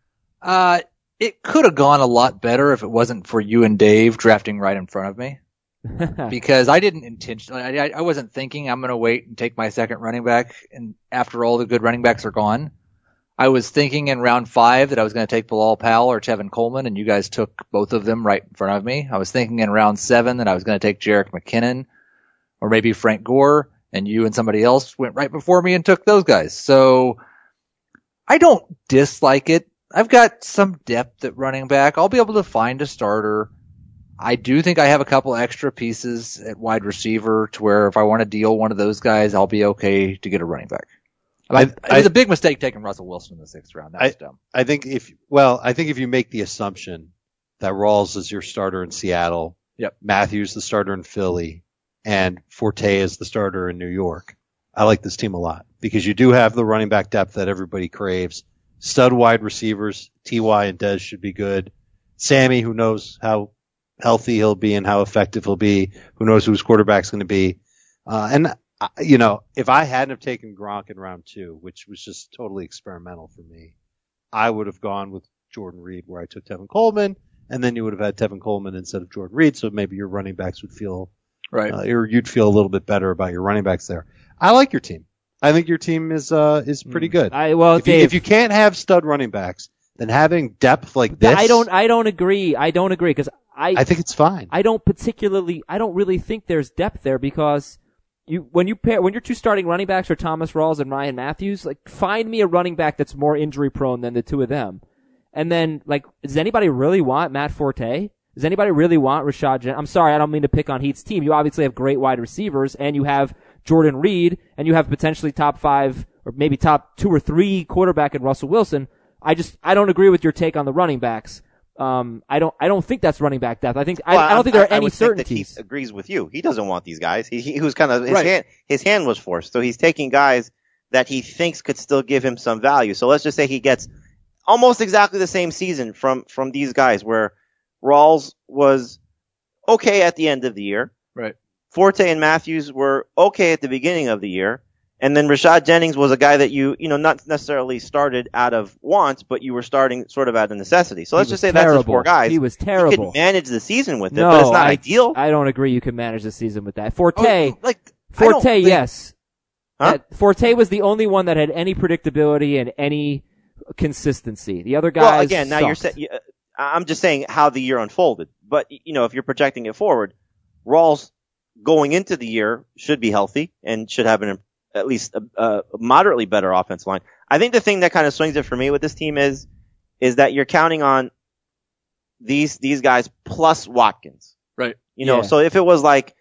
It could have gone a lot better if it wasn't for you and Dave drafting right in front of me. Because I didn't intentionally, I wasn't thinking I'm going to wait and take my second running back, and after all the good running backs are gone. I was thinking in round 5 that I was going to take Bilal Powell or Tevin Coleman, and you guys took both of them right in front of me. I was thinking in round 7 that I was going to take Jerick McKinnon or maybe Frank Gore, and you and somebody else went right before me and took those guys. So I don't dislike it. I've got some depth at running back. I'll be able to find a starter. I do think I have a couple extra pieces at wide receiver to where if I want to deal one of those guys, I'll be okay to get a running back. It was a big mistake taking Russell Wilson in the 6th round. That was dumb. I think if you make the assumption that Rawls is your starter in Seattle, yep, Matthews the starter in Philly, and Forte is the starter in New York, I like this team a lot because you do have the running back depth that everybody craves. Stud wide receivers, T.Y. and Dez should be good. Sammy, who knows how healthy he'll be and how effective he'll be, who knows who his quarterback's going to be. If I hadn't have taken Gronk in round 2, which was just totally experimental for me, I would have gone with Jordan Reed where I took Tevin Coleman, and then you would have had Tevin Coleman instead of Jordan Reed, so maybe your running backs would feel right, or you'd feel a little bit better about your running backs there. I like your team. I think your team is pretty good. If you can't have stud running backs, then having depth like this, I don't agree because I think it's fine. I don't really think there's depth there because when your 2 starting running backs are Thomas Rawls and Ryan Matthews, like find me a running back that's more injury prone than the 2 of them. And then does anybody really want Matt Forte? Does anybody really want Rashad Jennings? I'm sorry, I don't mean to pick on Heath's team. You obviously have great wide receivers and you have Jordan Reed and you have potentially top 5 or maybe top 2 or 3 quarterback in Russell Wilson. I don't agree with your take on the running backs. I don't think that's running back depth. I don't think there are any certainties. He agrees with you. He doesn't want these guys. He was kind of his hand was forced. So he's taking guys that he thinks could still give him some value. So let's just say he gets almost exactly the same season from these guys where Rawls was okay at the end of the year. Right. Forte and Matthews were okay at the beginning of the year. And then Rashad Jennings was a guy that you not necessarily started out of want, but you were starting sort of out of necessity. So let's just say that's his 4 guys. He was terrible. You could manage the season with it, but it's not ideal. I don't agree you can manage the season with that. Forte, Forte, yes. Huh? Forte was the only one that had any predictability and any consistency. The other guys Well, again, now sucked. I'm just saying how the year unfolded. But, if you're projecting it forward, Rawls going into the year should be healthy and should have at least a moderately better offensive line. I think the thing that kind of swings it for me with this team is that you're counting on these guys plus Watkins. Right. So if it was like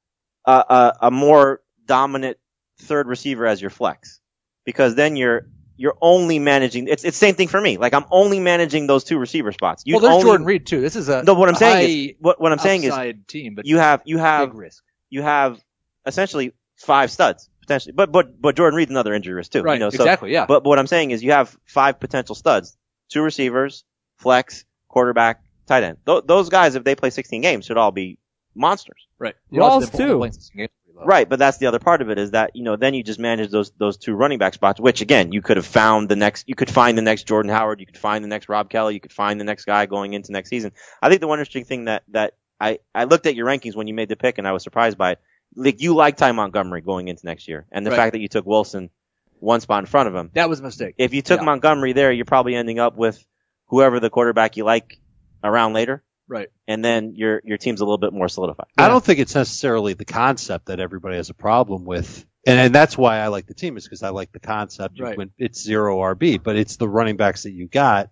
a more dominant 3rd receiver as your flex, because then you're only managing, it's the same thing for me. Like I'm only managing those 2 receiver spots. There's Jordan Reed too. This is what I'm saying is team, but you have big risk. You have essentially 5 studs potentially, but Jordan Reed's another injury risk too. Right. Exactly. Yeah. But what I'm saying is you have 5 potential studs, 2 receivers, flex, quarterback, tight end. Those guys, if they play 16 games, should all be monsters. Right. Rawls too. though. Right, but that's the other part of it is that, then you just manage those two running back spots, which again, you could find the next Jordan Howard, you could find the next Rob Kelly, you could find the next guy going into next season. I think the one interesting thing that I looked at your rankings when you made the pick and I was surprised by it. Like, you like Ty Montgomery going into next year. And the fact that you took Wilson one spot in front of him. That was a mistake. If you took Montgomery there, you're probably ending up with whoever the quarterback you like around later. Right. And then your team's a little bit more solidified. I don't think it's necessarily the concept that everybody has a problem with. And that's why I like the team, is because I like the concept. Right. When it's zero RB, but it's the running backs that you got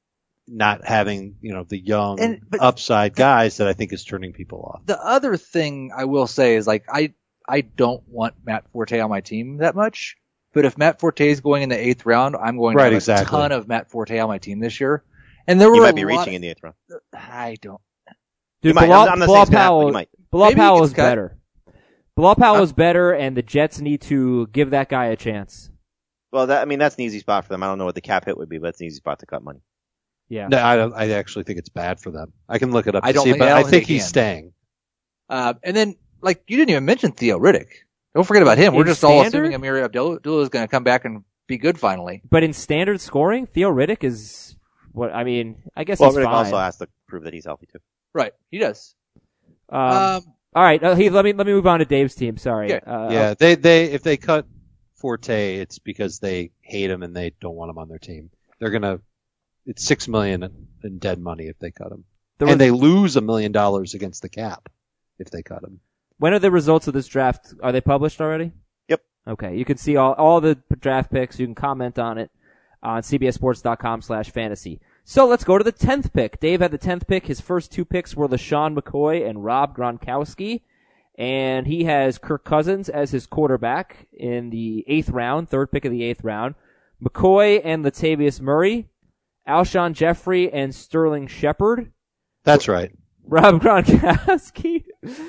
not having, the young upside guys that I think is turning people off. The other thing I will say is, like, I don't want Matt Forte on my team that much, but if Matt Forte is going in the 8th round, I'm going to have a ton of Matt Forte on my team this year. And there were you might be reaching in the 8th round. I don't. Dude, I'm not saying Powell, you might. Bilal Maybe he Powell gets is cut. better. Bilal Powell is better, and the Jets need to give that guy a chance. Well, that's an easy spot for them. I don't know what the cap hit would be, but it's an easy spot to cut money. Yeah. No, I actually think it's bad for them. I can look it up I to don't see, think- but I I don't think think he he's can. staying. And then, like, you didn't even mention Theo Riddick. Don't forget about him. We're In just all standard? assuming Amir Abdullah is going to come back and be good finally. But in standard scoring, Theo Riddick is I guess Well, he's Riddick fine. also has to prove that he's healthy too. Right. He does. All right, Heath, let me move on to Dave's team. Sorry. Okay. They if they cut Forte, it's because they hate him and they don't want him on their team. It's $6 million in dead money if they cut him, and they lose $1 million against the cap if they cut him. When are the results of this draft? Are they published already? Yep. Okay. You can see all the draft picks. You can comment on it on cbssports.com/fantasy. So let's go to the 10th pick. Dave had the 10th pick. His first two picks were LaShawn McCoy and Rob Gronkowski. And he has Kirk Cousins as his quarterback in the 8th round, third pick of the 8th round. McCoy and Latavius Murray. Alshon Jeffrey and Sterling Shepard. That's right. Rob Gronkowski.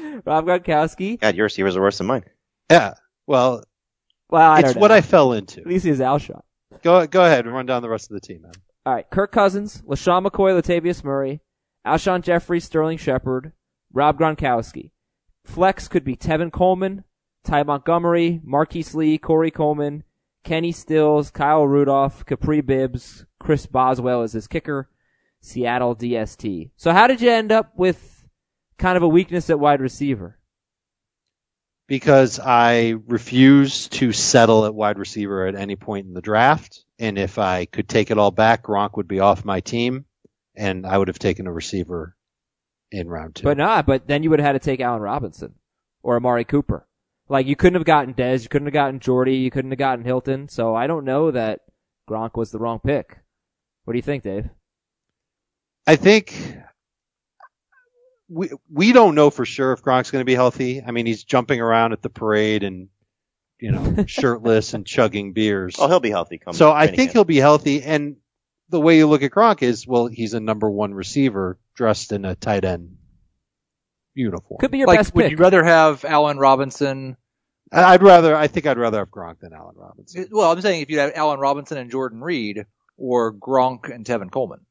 God, your receivers are worse than mine. Yeah. Well, Well, it's what I fell into. At least he has Alshon. Go ahead and run down the rest of the team, man. All right, Kirk Cousins, LaShawn McCoy, Latavius Murray, Alshon Jeffrey, Sterling Shepard, Rob Gronkowski. Flex could be Tevin Coleman, Ty Montgomery, Marquise Lee, Corey Coleman, Kenny Stills, Kyle Rudolph, Capri Bibbs, Chris Boswell as his kicker, Seattle DST. So how did you end up with kind of a weakness at wide receiver? Because I refuse to settle at wide receiver at any point in the draft. And if I could take it all back, Gronk would be off my team, and I would have taken a receiver in round 2. But then you would have had to take Allen Robinson or Amari Cooper. Like, you couldn't have gotten Dez, you couldn't have gotten Jordy, you couldn't have gotten Hilton. So I don't know that Gronk was the wrong pick. What do you think, Dave? I think we don't know for sure if Gronk's going to be healthy. I mean, he's jumping around at the parade and, shirtless and chugging beers. Oh, he'll be healthy. So I think he'll be healthy. And the way you look at Gronk is, well, he's a number 1 receiver dressed in a tight end uniform. Could be your Like, best would pick. you rather have Allen Robinson? I think I'd rather have Gronk than Allen Robinson. Well, I'm saying if you have Allen Robinson and Jordan Reed, or Gronk and Tevin Coleman.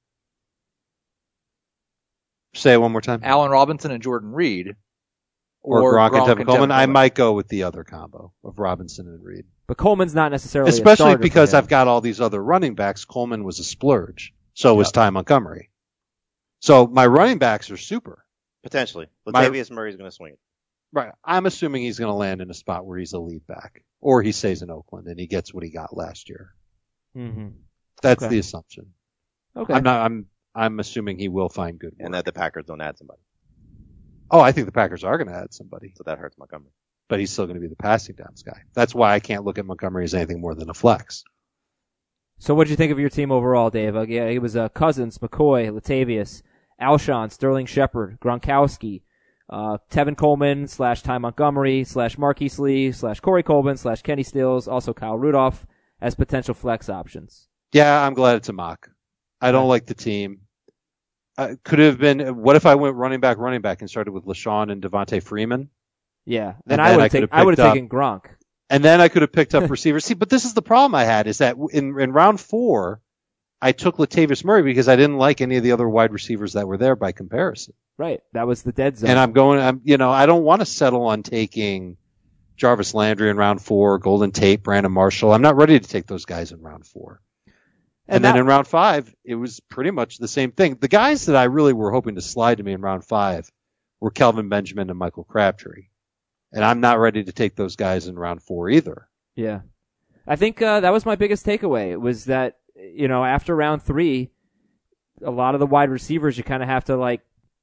Say it one more time. Allen Robinson and Jordan Reed. Or Gronk and Tevin Coleman. I might go with the other combo of Robinson and Reed. But Coleman's not necessarily a Especially starter because for him. I've got all these other running backs. Coleman was a splurge. So was Ty Montgomery. So my running backs are super. Potentially. Latavius Murray's going to swing it. Right. I'm assuming he's going to land in a spot where he's a lead back. Or he stays in Oakland and he gets what he got last year. Mm-hmm. That's Okay. the assumption. Okay. I'm assuming he will find good work. And that the Packers don't add somebody. Oh, I think the Packers are going to add somebody. So that hurts Montgomery. But he's still going to be the passing downs guy. That's why I can't look at Montgomery as anything more than a flex. So what did you think of your team overall, Dave? Yeah, it was Cousins, McCoy, Latavius, Alshon, Sterling Shepard, Gronkowski, Tevin Coleman / Ty Montgomery / Marquise Lee / Corey Coleman / Kenny Stills, also Kyle Rudolph as potential flex options. Yeah, I'm glad it's a mock. I don't like the team. Could have been, what if I went running back and started with LaShawn and Devontae Freeman? Yeah, then And I then would have taken Gronk. And then I could have picked up receivers. See, but this is the problem I had is that in round 4, I took Latavius Murray because I didn't like any of the other wide receivers that were there by comparison. Right, that was the dead zone. And I don't want to settle on taking Jarvis Landry in round 4, Golden Tate, Brandon Marshall. I'm not ready to take those guys in round 4. And then in round 5, it was pretty much the same thing. The guys that I really were hoping to slide to me in round 5 were Kelvin Benjamin and Michael Crabtree. And I'm not ready to take those guys in round 4 either. Yeah. I think that was my biggest takeaway. It was that, after round 3, a lot of the wide receivers, you kind of have to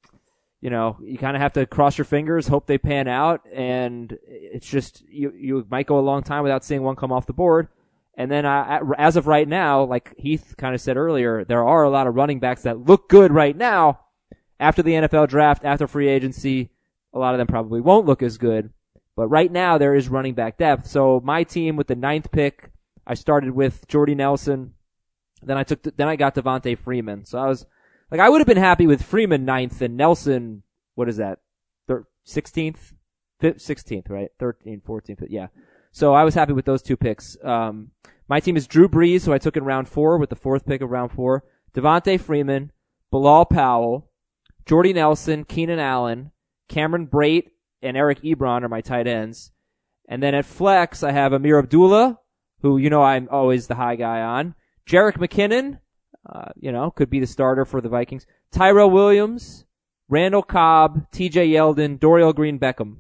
you kind of have to cross your fingers, hope they pan out, and it's just, you might go a long time without seeing one come off the board. And then as of right now, like Heath kind of said earlier, there are a lot of running backs that look good right now. After the NFL draft, after free agency, a lot of them probably won't look as good. But right now, there is running back depth. So my team with the 9th pick, I started with Jordy Nelson. Then I got Devontae Freeman. So I would have been happy with Freeman 9th and Nelson, what is that? 16th? 16th, right? 13th, 14th, yeah. So I was happy with those 2 picks. My team is Drew Brees, who I took in round 4 with the 4th pick of round 4. Devontae Freeman, Bilal Powell, Jordy Nelson, Keenan Allen, Cameron Brate, and Eric Ebron are my tight ends. And then at flex, I have Amir Abdullah, who I'm always the high guy on. Jerick McKinnon, could be the starter for the Vikings. Tyrell Williams, Randall Cobb, TJ Yeldon, Dorial Green-Beckham.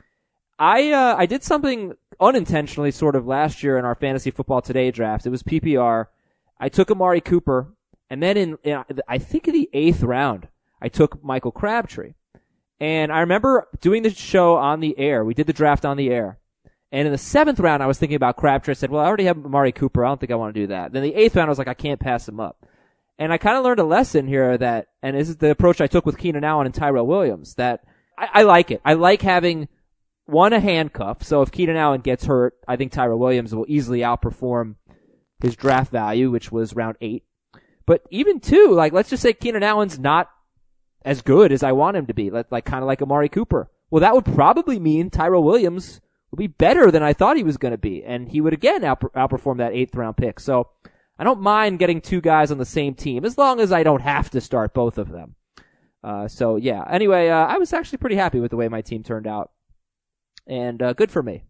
I did something unintentionally sort of last year in our Fantasy Football Today draft. It was PPR. I took Amari Cooper, and then I think in the 8th round, I took Michael Crabtree. And I remember doing the show on the air. We did the draft on the air. And in the 7th round, I was thinking about Crabtree. I said, well, I already have Amari Cooper. I don't think I want to do that. Then the 8th round, I was like, I can't pass him up. And I kind of learned a lesson here and this is the approach I took with Keenan Allen and Tyrell Williams, that I like it. I like having a handcuff. So if Keenan Allen gets hurt, I think Tyrell Williams will easily outperform his draft value, which was round 8. But even 2, let's just say Keenan Allen's not as good as I want him to be, kind of like Amari Cooper. Well, that would probably mean Tyrell Williams would be better than I thought he was going to be, and he would again outperform that 8th round pick. So I don't mind getting 2 guys on the same team as long as I don't have to start both of them. So yeah. Anyway, I was actually pretty happy with the way my team turned out, and good for me.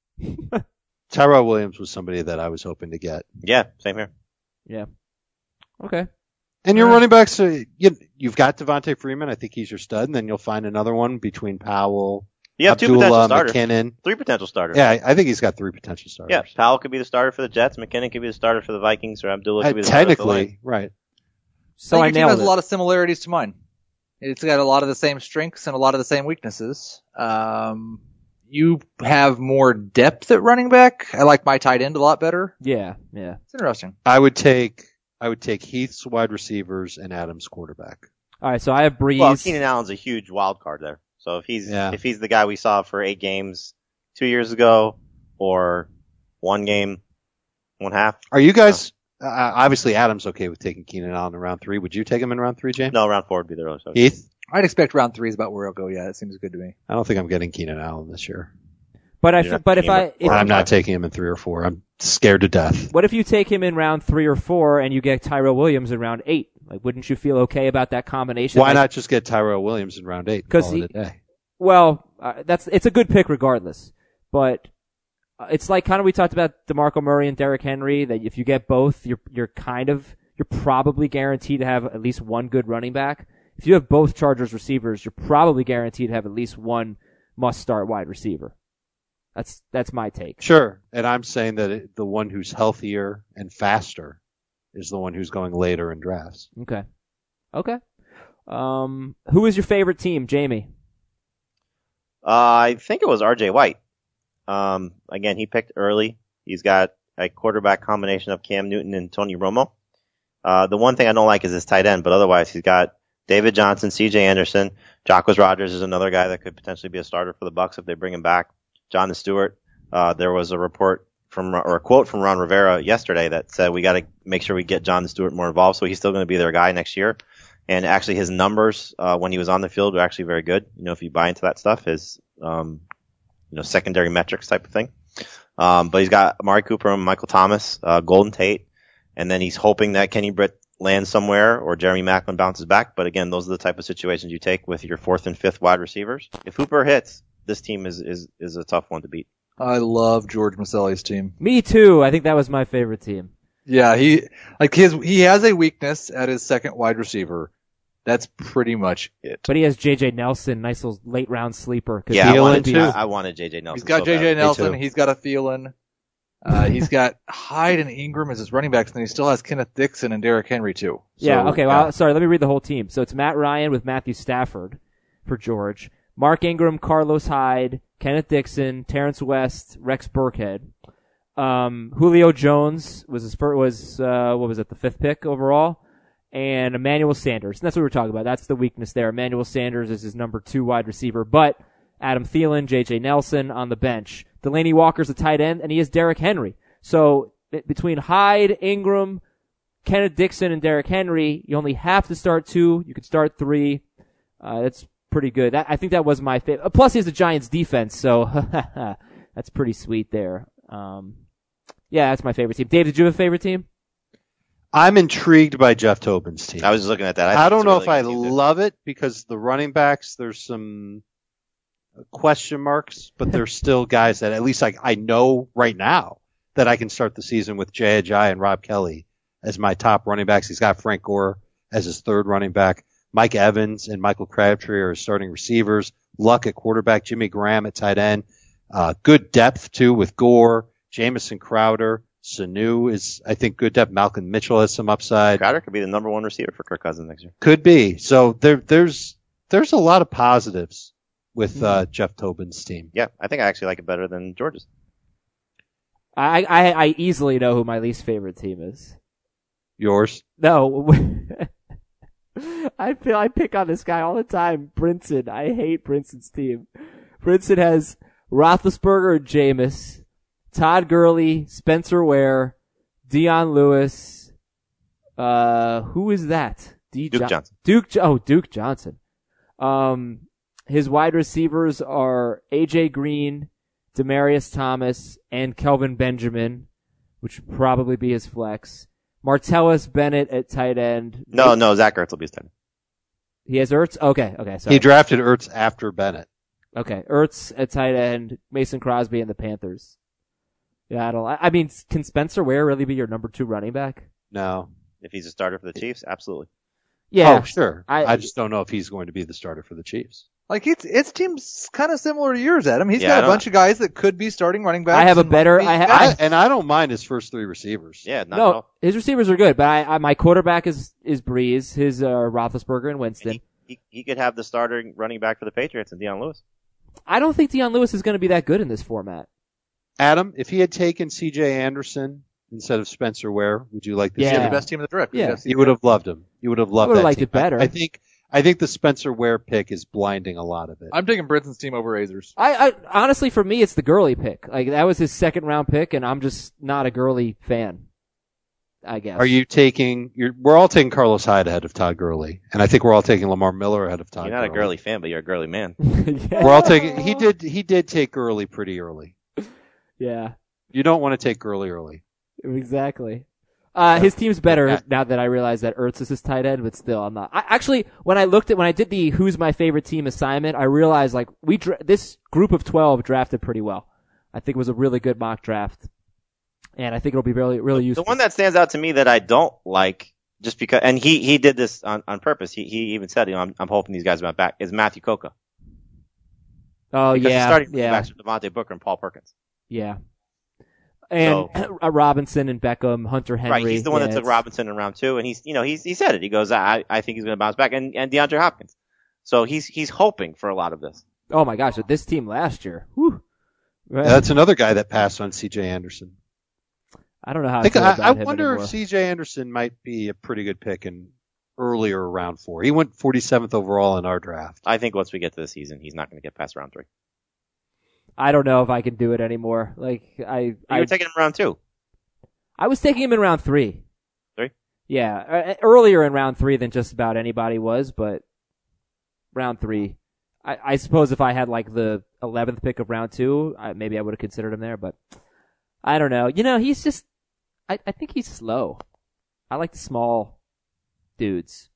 Tyrell Williams was somebody that I was hoping to get. Yeah, same here. Yeah. Okay. And your running backs, you've got Devontae Freeman. I think he's your stud. And then you'll find another one between Powell, you have 2 potential Abdullah, starters. McKinnon. 3 potential starters. Yeah, I think he's got 3 potential starters. Yeah, Powell could be the starter for the Jets. McKinnon could be the starter for the Vikings, or Abdullah could be the starter for the Lions. Technically, right. So I your team nailed has it. a lot of similarities to mine. It's got a lot of the same strengths and a lot of the same weaknesses. You have more depth at running back. I like my tight end a lot better. Yeah. It's interesting. I would take Heath's wide receivers and Adams quarterback. All right, so I have Breeze. Well, Keenan Allen's a huge wild card there. So if he's the guy we saw for 8 games 2 years ago, or 1 game, 1/2. Are you guys, obviously Adam's okay with taking Keenan Allen in round 3. Would you take him in round 3, James? No, round 4 would be the early start. Heath? I'd expect round 3 is about where I'll go. Yeah, that seems good to me. I don't think I'm getting Keenan Allen this year. But if I'm not taking him in 3 or 4. I'm scared to death. What if you take him in round 3 or 4 and you get Tyrell Williams in round 8? Wouldn't you feel okay about that combination? Why not just get Tyrell Williams in round 8? Because it's a good pick regardless. But it's like kind of we talked about DeMarco Murray and Derrick Henry, that if you get both, you're probably guaranteed to have at least one good running back. If you have both Chargers receivers, you're probably guaranteed to have at least one must-start wide receiver. That's my take. Sure. And I'm saying that the one who's healthier and faster is the one who's going later in drafts. Okay. Who is your favorite team, Jamie? I think it was RJ White. Again, he picked early. He's got a quarterback combination of Cam Newton and Tony Romo. The one thing I don't like is his tight end, but otherwise he's got David Johnson, C.J. Anderson. Jacquez Rodgers is another guy that could potentially be a starter for the Bucs if they bring him back. Jonathan Stewart. There was a quote from Ron Rivera yesterday that said we got to make sure we get Jonathan Stewart more involved, so he's still going to be their guy next year. And actually his numbers, when he was on the field were actually very good. If you buy into that stuff, his, secondary metrics type of thing. But he's got Amari Cooper and Michael Thomas, Golden Tate, and then he's hoping that Kenny Britt lands somewhere or Jeremy Maclin bounces back. But again, those are the type of situations you take with your 4th and 5th wide receivers. If Hooper hits, this team is a tough one to beat. I love George Maselli's team. Me too. I think that was my favorite team. Yeah, he has a weakness at his second wide receiver. That's pretty much it. But he has J.J. Nelson, nice little late round sleeper. Yeah, Thielen, I wanted J.J. Nelson. He's got so J.J. bad. Nelson. too. He's got a Thielen. He's got Hyde and Ingram as his running backs, and then he still has Kenneth Dixon and Derrick Henry too. Yeah, okay, well, sorry, let me read the whole team. So it's Matt Ryan with Matthew Stafford for George, Mark Ingram, Carlos Hyde, Kenneth Dixon, Terrence West, Rex Burkhead. Julio Jones was the fifth pick overall, and Emmanuel Sanders. And that's what we're talking about. That's the weakness there. Emmanuel Sanders is his number 2 wide receiver, but Adam Thielen, J.J. Nelson on the bench. Delaney Walker's the tight end, and he has Derrick Henry. So between Hyde, Ingram, Kenneth Dixon, and Derrick Henry, you only have to start 2. You could start 3. That's pretty good. I think that was my favorite. Plus, he has the Giants defense, so that's pretty sweet there. Yeah, that's my favorite team. Dave, did you have a favorite team? I'm intrigued by Jeff Tobin's team. I was just looking at that. I don't know really if I good team. love it because the running backs, there's some question marks, but there's still guys that at least I know right now that I can start the season with Jay Ajayi and Rob Kelly as my top running backs. He's got Frank Gore as his third running back. Mike Evans and Michael Crabtree are his starting receivers. Luck at quarterback. Jimmy Graham at tight end. Good depth too with Gore, Jamison Crowder. Sanu is, I think, good depth. Malcolm Mitchell has some upside. Crowder could be the number 1 receiver for Kirk Cousins next year. Could be. So there's a lot of positives with Jeff Tobin's team. Yeah, I think I actually like it better than George's. I easily know who my least favorite team is. Yours? No. I pick on this guy all the time. Brinson. I hate Brinson's team. Brinson has Roethlisberger and Jameis, Todd Gurley, Spencer Ware, Deion Lewis. Who is that? Duke Johnson. Duke Johnson. His wide receivers are AJ Green, Demaryius Thomas, and Kelvin Benjamin, which would probably be his flex. Martellus Bennett at tight end. No, Zach Ertz will be his tight end. He has Ertz? Okay, sorry. He drafted Ertz after Bennett. Okay, Ertz at tight end, Mason Crosby and the Panthers. Yeah, I mean, can Spencer Ware really be your number 2 running back? No. If he's a starter for the Chiefs, absolutely. Yeah. Oh, sure. I just don't know if he's going to be the starter for the Chiefs. Like its team's kind of similar to yours, Adam. He's Yeah, got I a don't- bunch of guys that could be starting running backs. I have a and better- might be I bad. And I don't mind his first 3 receivers. Yeah, not at No, all. his receivers are good, but my quarterback is Breeze, his Roethlisberger and Winston. He could have the starting running back for the Patriots and Deion Lewis. I don't think Deion Lewis is going to be that good in this format. Adam, if he had taken C.J. Anderson instead of Spencer Ware, would you like this? Yeah. He's team? the best team in the draft. Yeah. You would have loved him. You would have loved I would've that liked team. it better. I think the Spencer Ware pick is blinding a lot of it. I'm taking Brinson's team over Azer's. I honestly, for me, it's the Gurley pick. Like, that was his second round pick, and I'm just not a Gurley fan, I guess. Are you taking? We're all taking Carlos Hyde ahead of Todd Gurley, and I think we're all taking Lamar Miller ahead of Todd. You're not a Gurley. girly fan, but you're a girly man. Yeah. We're all taking. He did take Gurley pretty early. Yeah, You don't want to take Gurley early. exactly. His team's better now that I realize that Ertz is his tight end, but still, I'm not. Actually, when I did the who's my favorite team assignment, I realized like this group of 12 drafted pretty well. I think it was a really good mock draft, and I think it'll be really, really useful. The one that stands out to me that I don't like, just because, and he did this on purpose. He even said, I'm hoping these guys are back. Is Matthew Coca? Oh Because yeah, he's starting yeah, backs with Devontae Booker and Paul Perkins. yeah. And Robinson and Beckham, Hunter Henry. Right, he's the one that took it's- Robinson in round 2, and he said it. He goes, I think he's going to bounce back, and DeAndre Hopkins. So he's hoping for a lot of this. Oh my gosh, with this team last year, whew. Right. That's another guy that passed on C.J. Anderson. I don't know how I I think feel about I him wonder anymore. if C.J. Anderson might be a pretty good pick in earlier round 4. He went 47th overall in our draft. I think once we get to the season, he's not going to get past round 3. I don't know if I can do it anymore. Like You were taking him round 2. I was taking him in round 3. 3? Yeah, earlier in round 3 than just about anybody was, but round 3. I suppose if I had like the 11th pick of round 2, maybe I would have considered him there, but I don't know. You know, he's just, I think he's slow. I like the small dudes.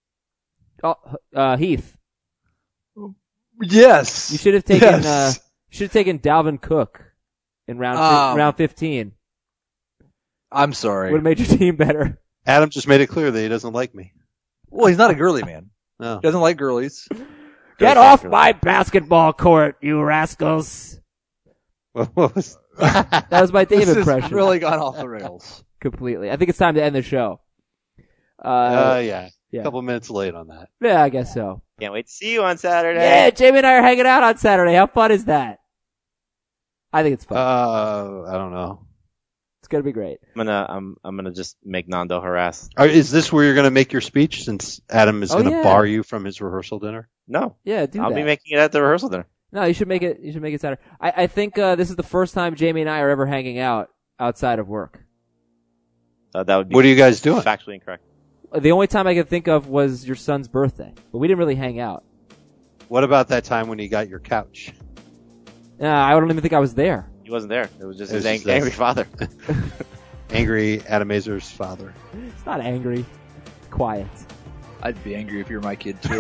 Oh, Heath, Yes. you should have taken, Yes. Dalvin Cook. in round 15. I'm sorry. Would have made your team better. Adam just made it clear that he doesn't like me. Well, he's not a girly man. No. He doesn't like girlies. Get off my basketball court, you rascals. What was That was my Dave This impression. has really gone off the rails. Completely. I think it's time to end the show. yeah. Yeah. A couple minutes late on that. Yeah, I guess so. Can't wait to see you on Saturday. Yeah, Jamie and I are hanging out on Saturday. How fun is that? I think it's fun. I don't know. It's gonna be great. I'm gonna just make Nando harass. Is this where you're going to make your speech since Adam is going to yeah. bar you from his rehearsal dinner? No, Yeah, do I'll that. be making it at the rehearsal dinner. No, you should make it. You should make it Saturday. I think this is the first time Jamie and I are ever hanging out outside of work. That would be What are you guys doing? factually incorrect. The only time I could think of was your son's birthday, but we didn't really hang out. What about that time when you got your couch? I don't even think I was there. He wasn't there. It was just It was his just angry this. father. Angry Adam Azer's father. It's not angry. Quiet. I'd be angry if you were my kid too.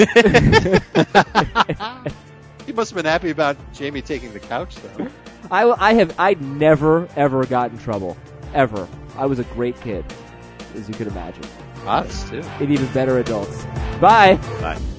He must have been happy about Jamie taking the couch, though. I'd never ever got in trouble ever. I was a great kid, as you could imagine, Us, too. and even better adults. Bye. Bye.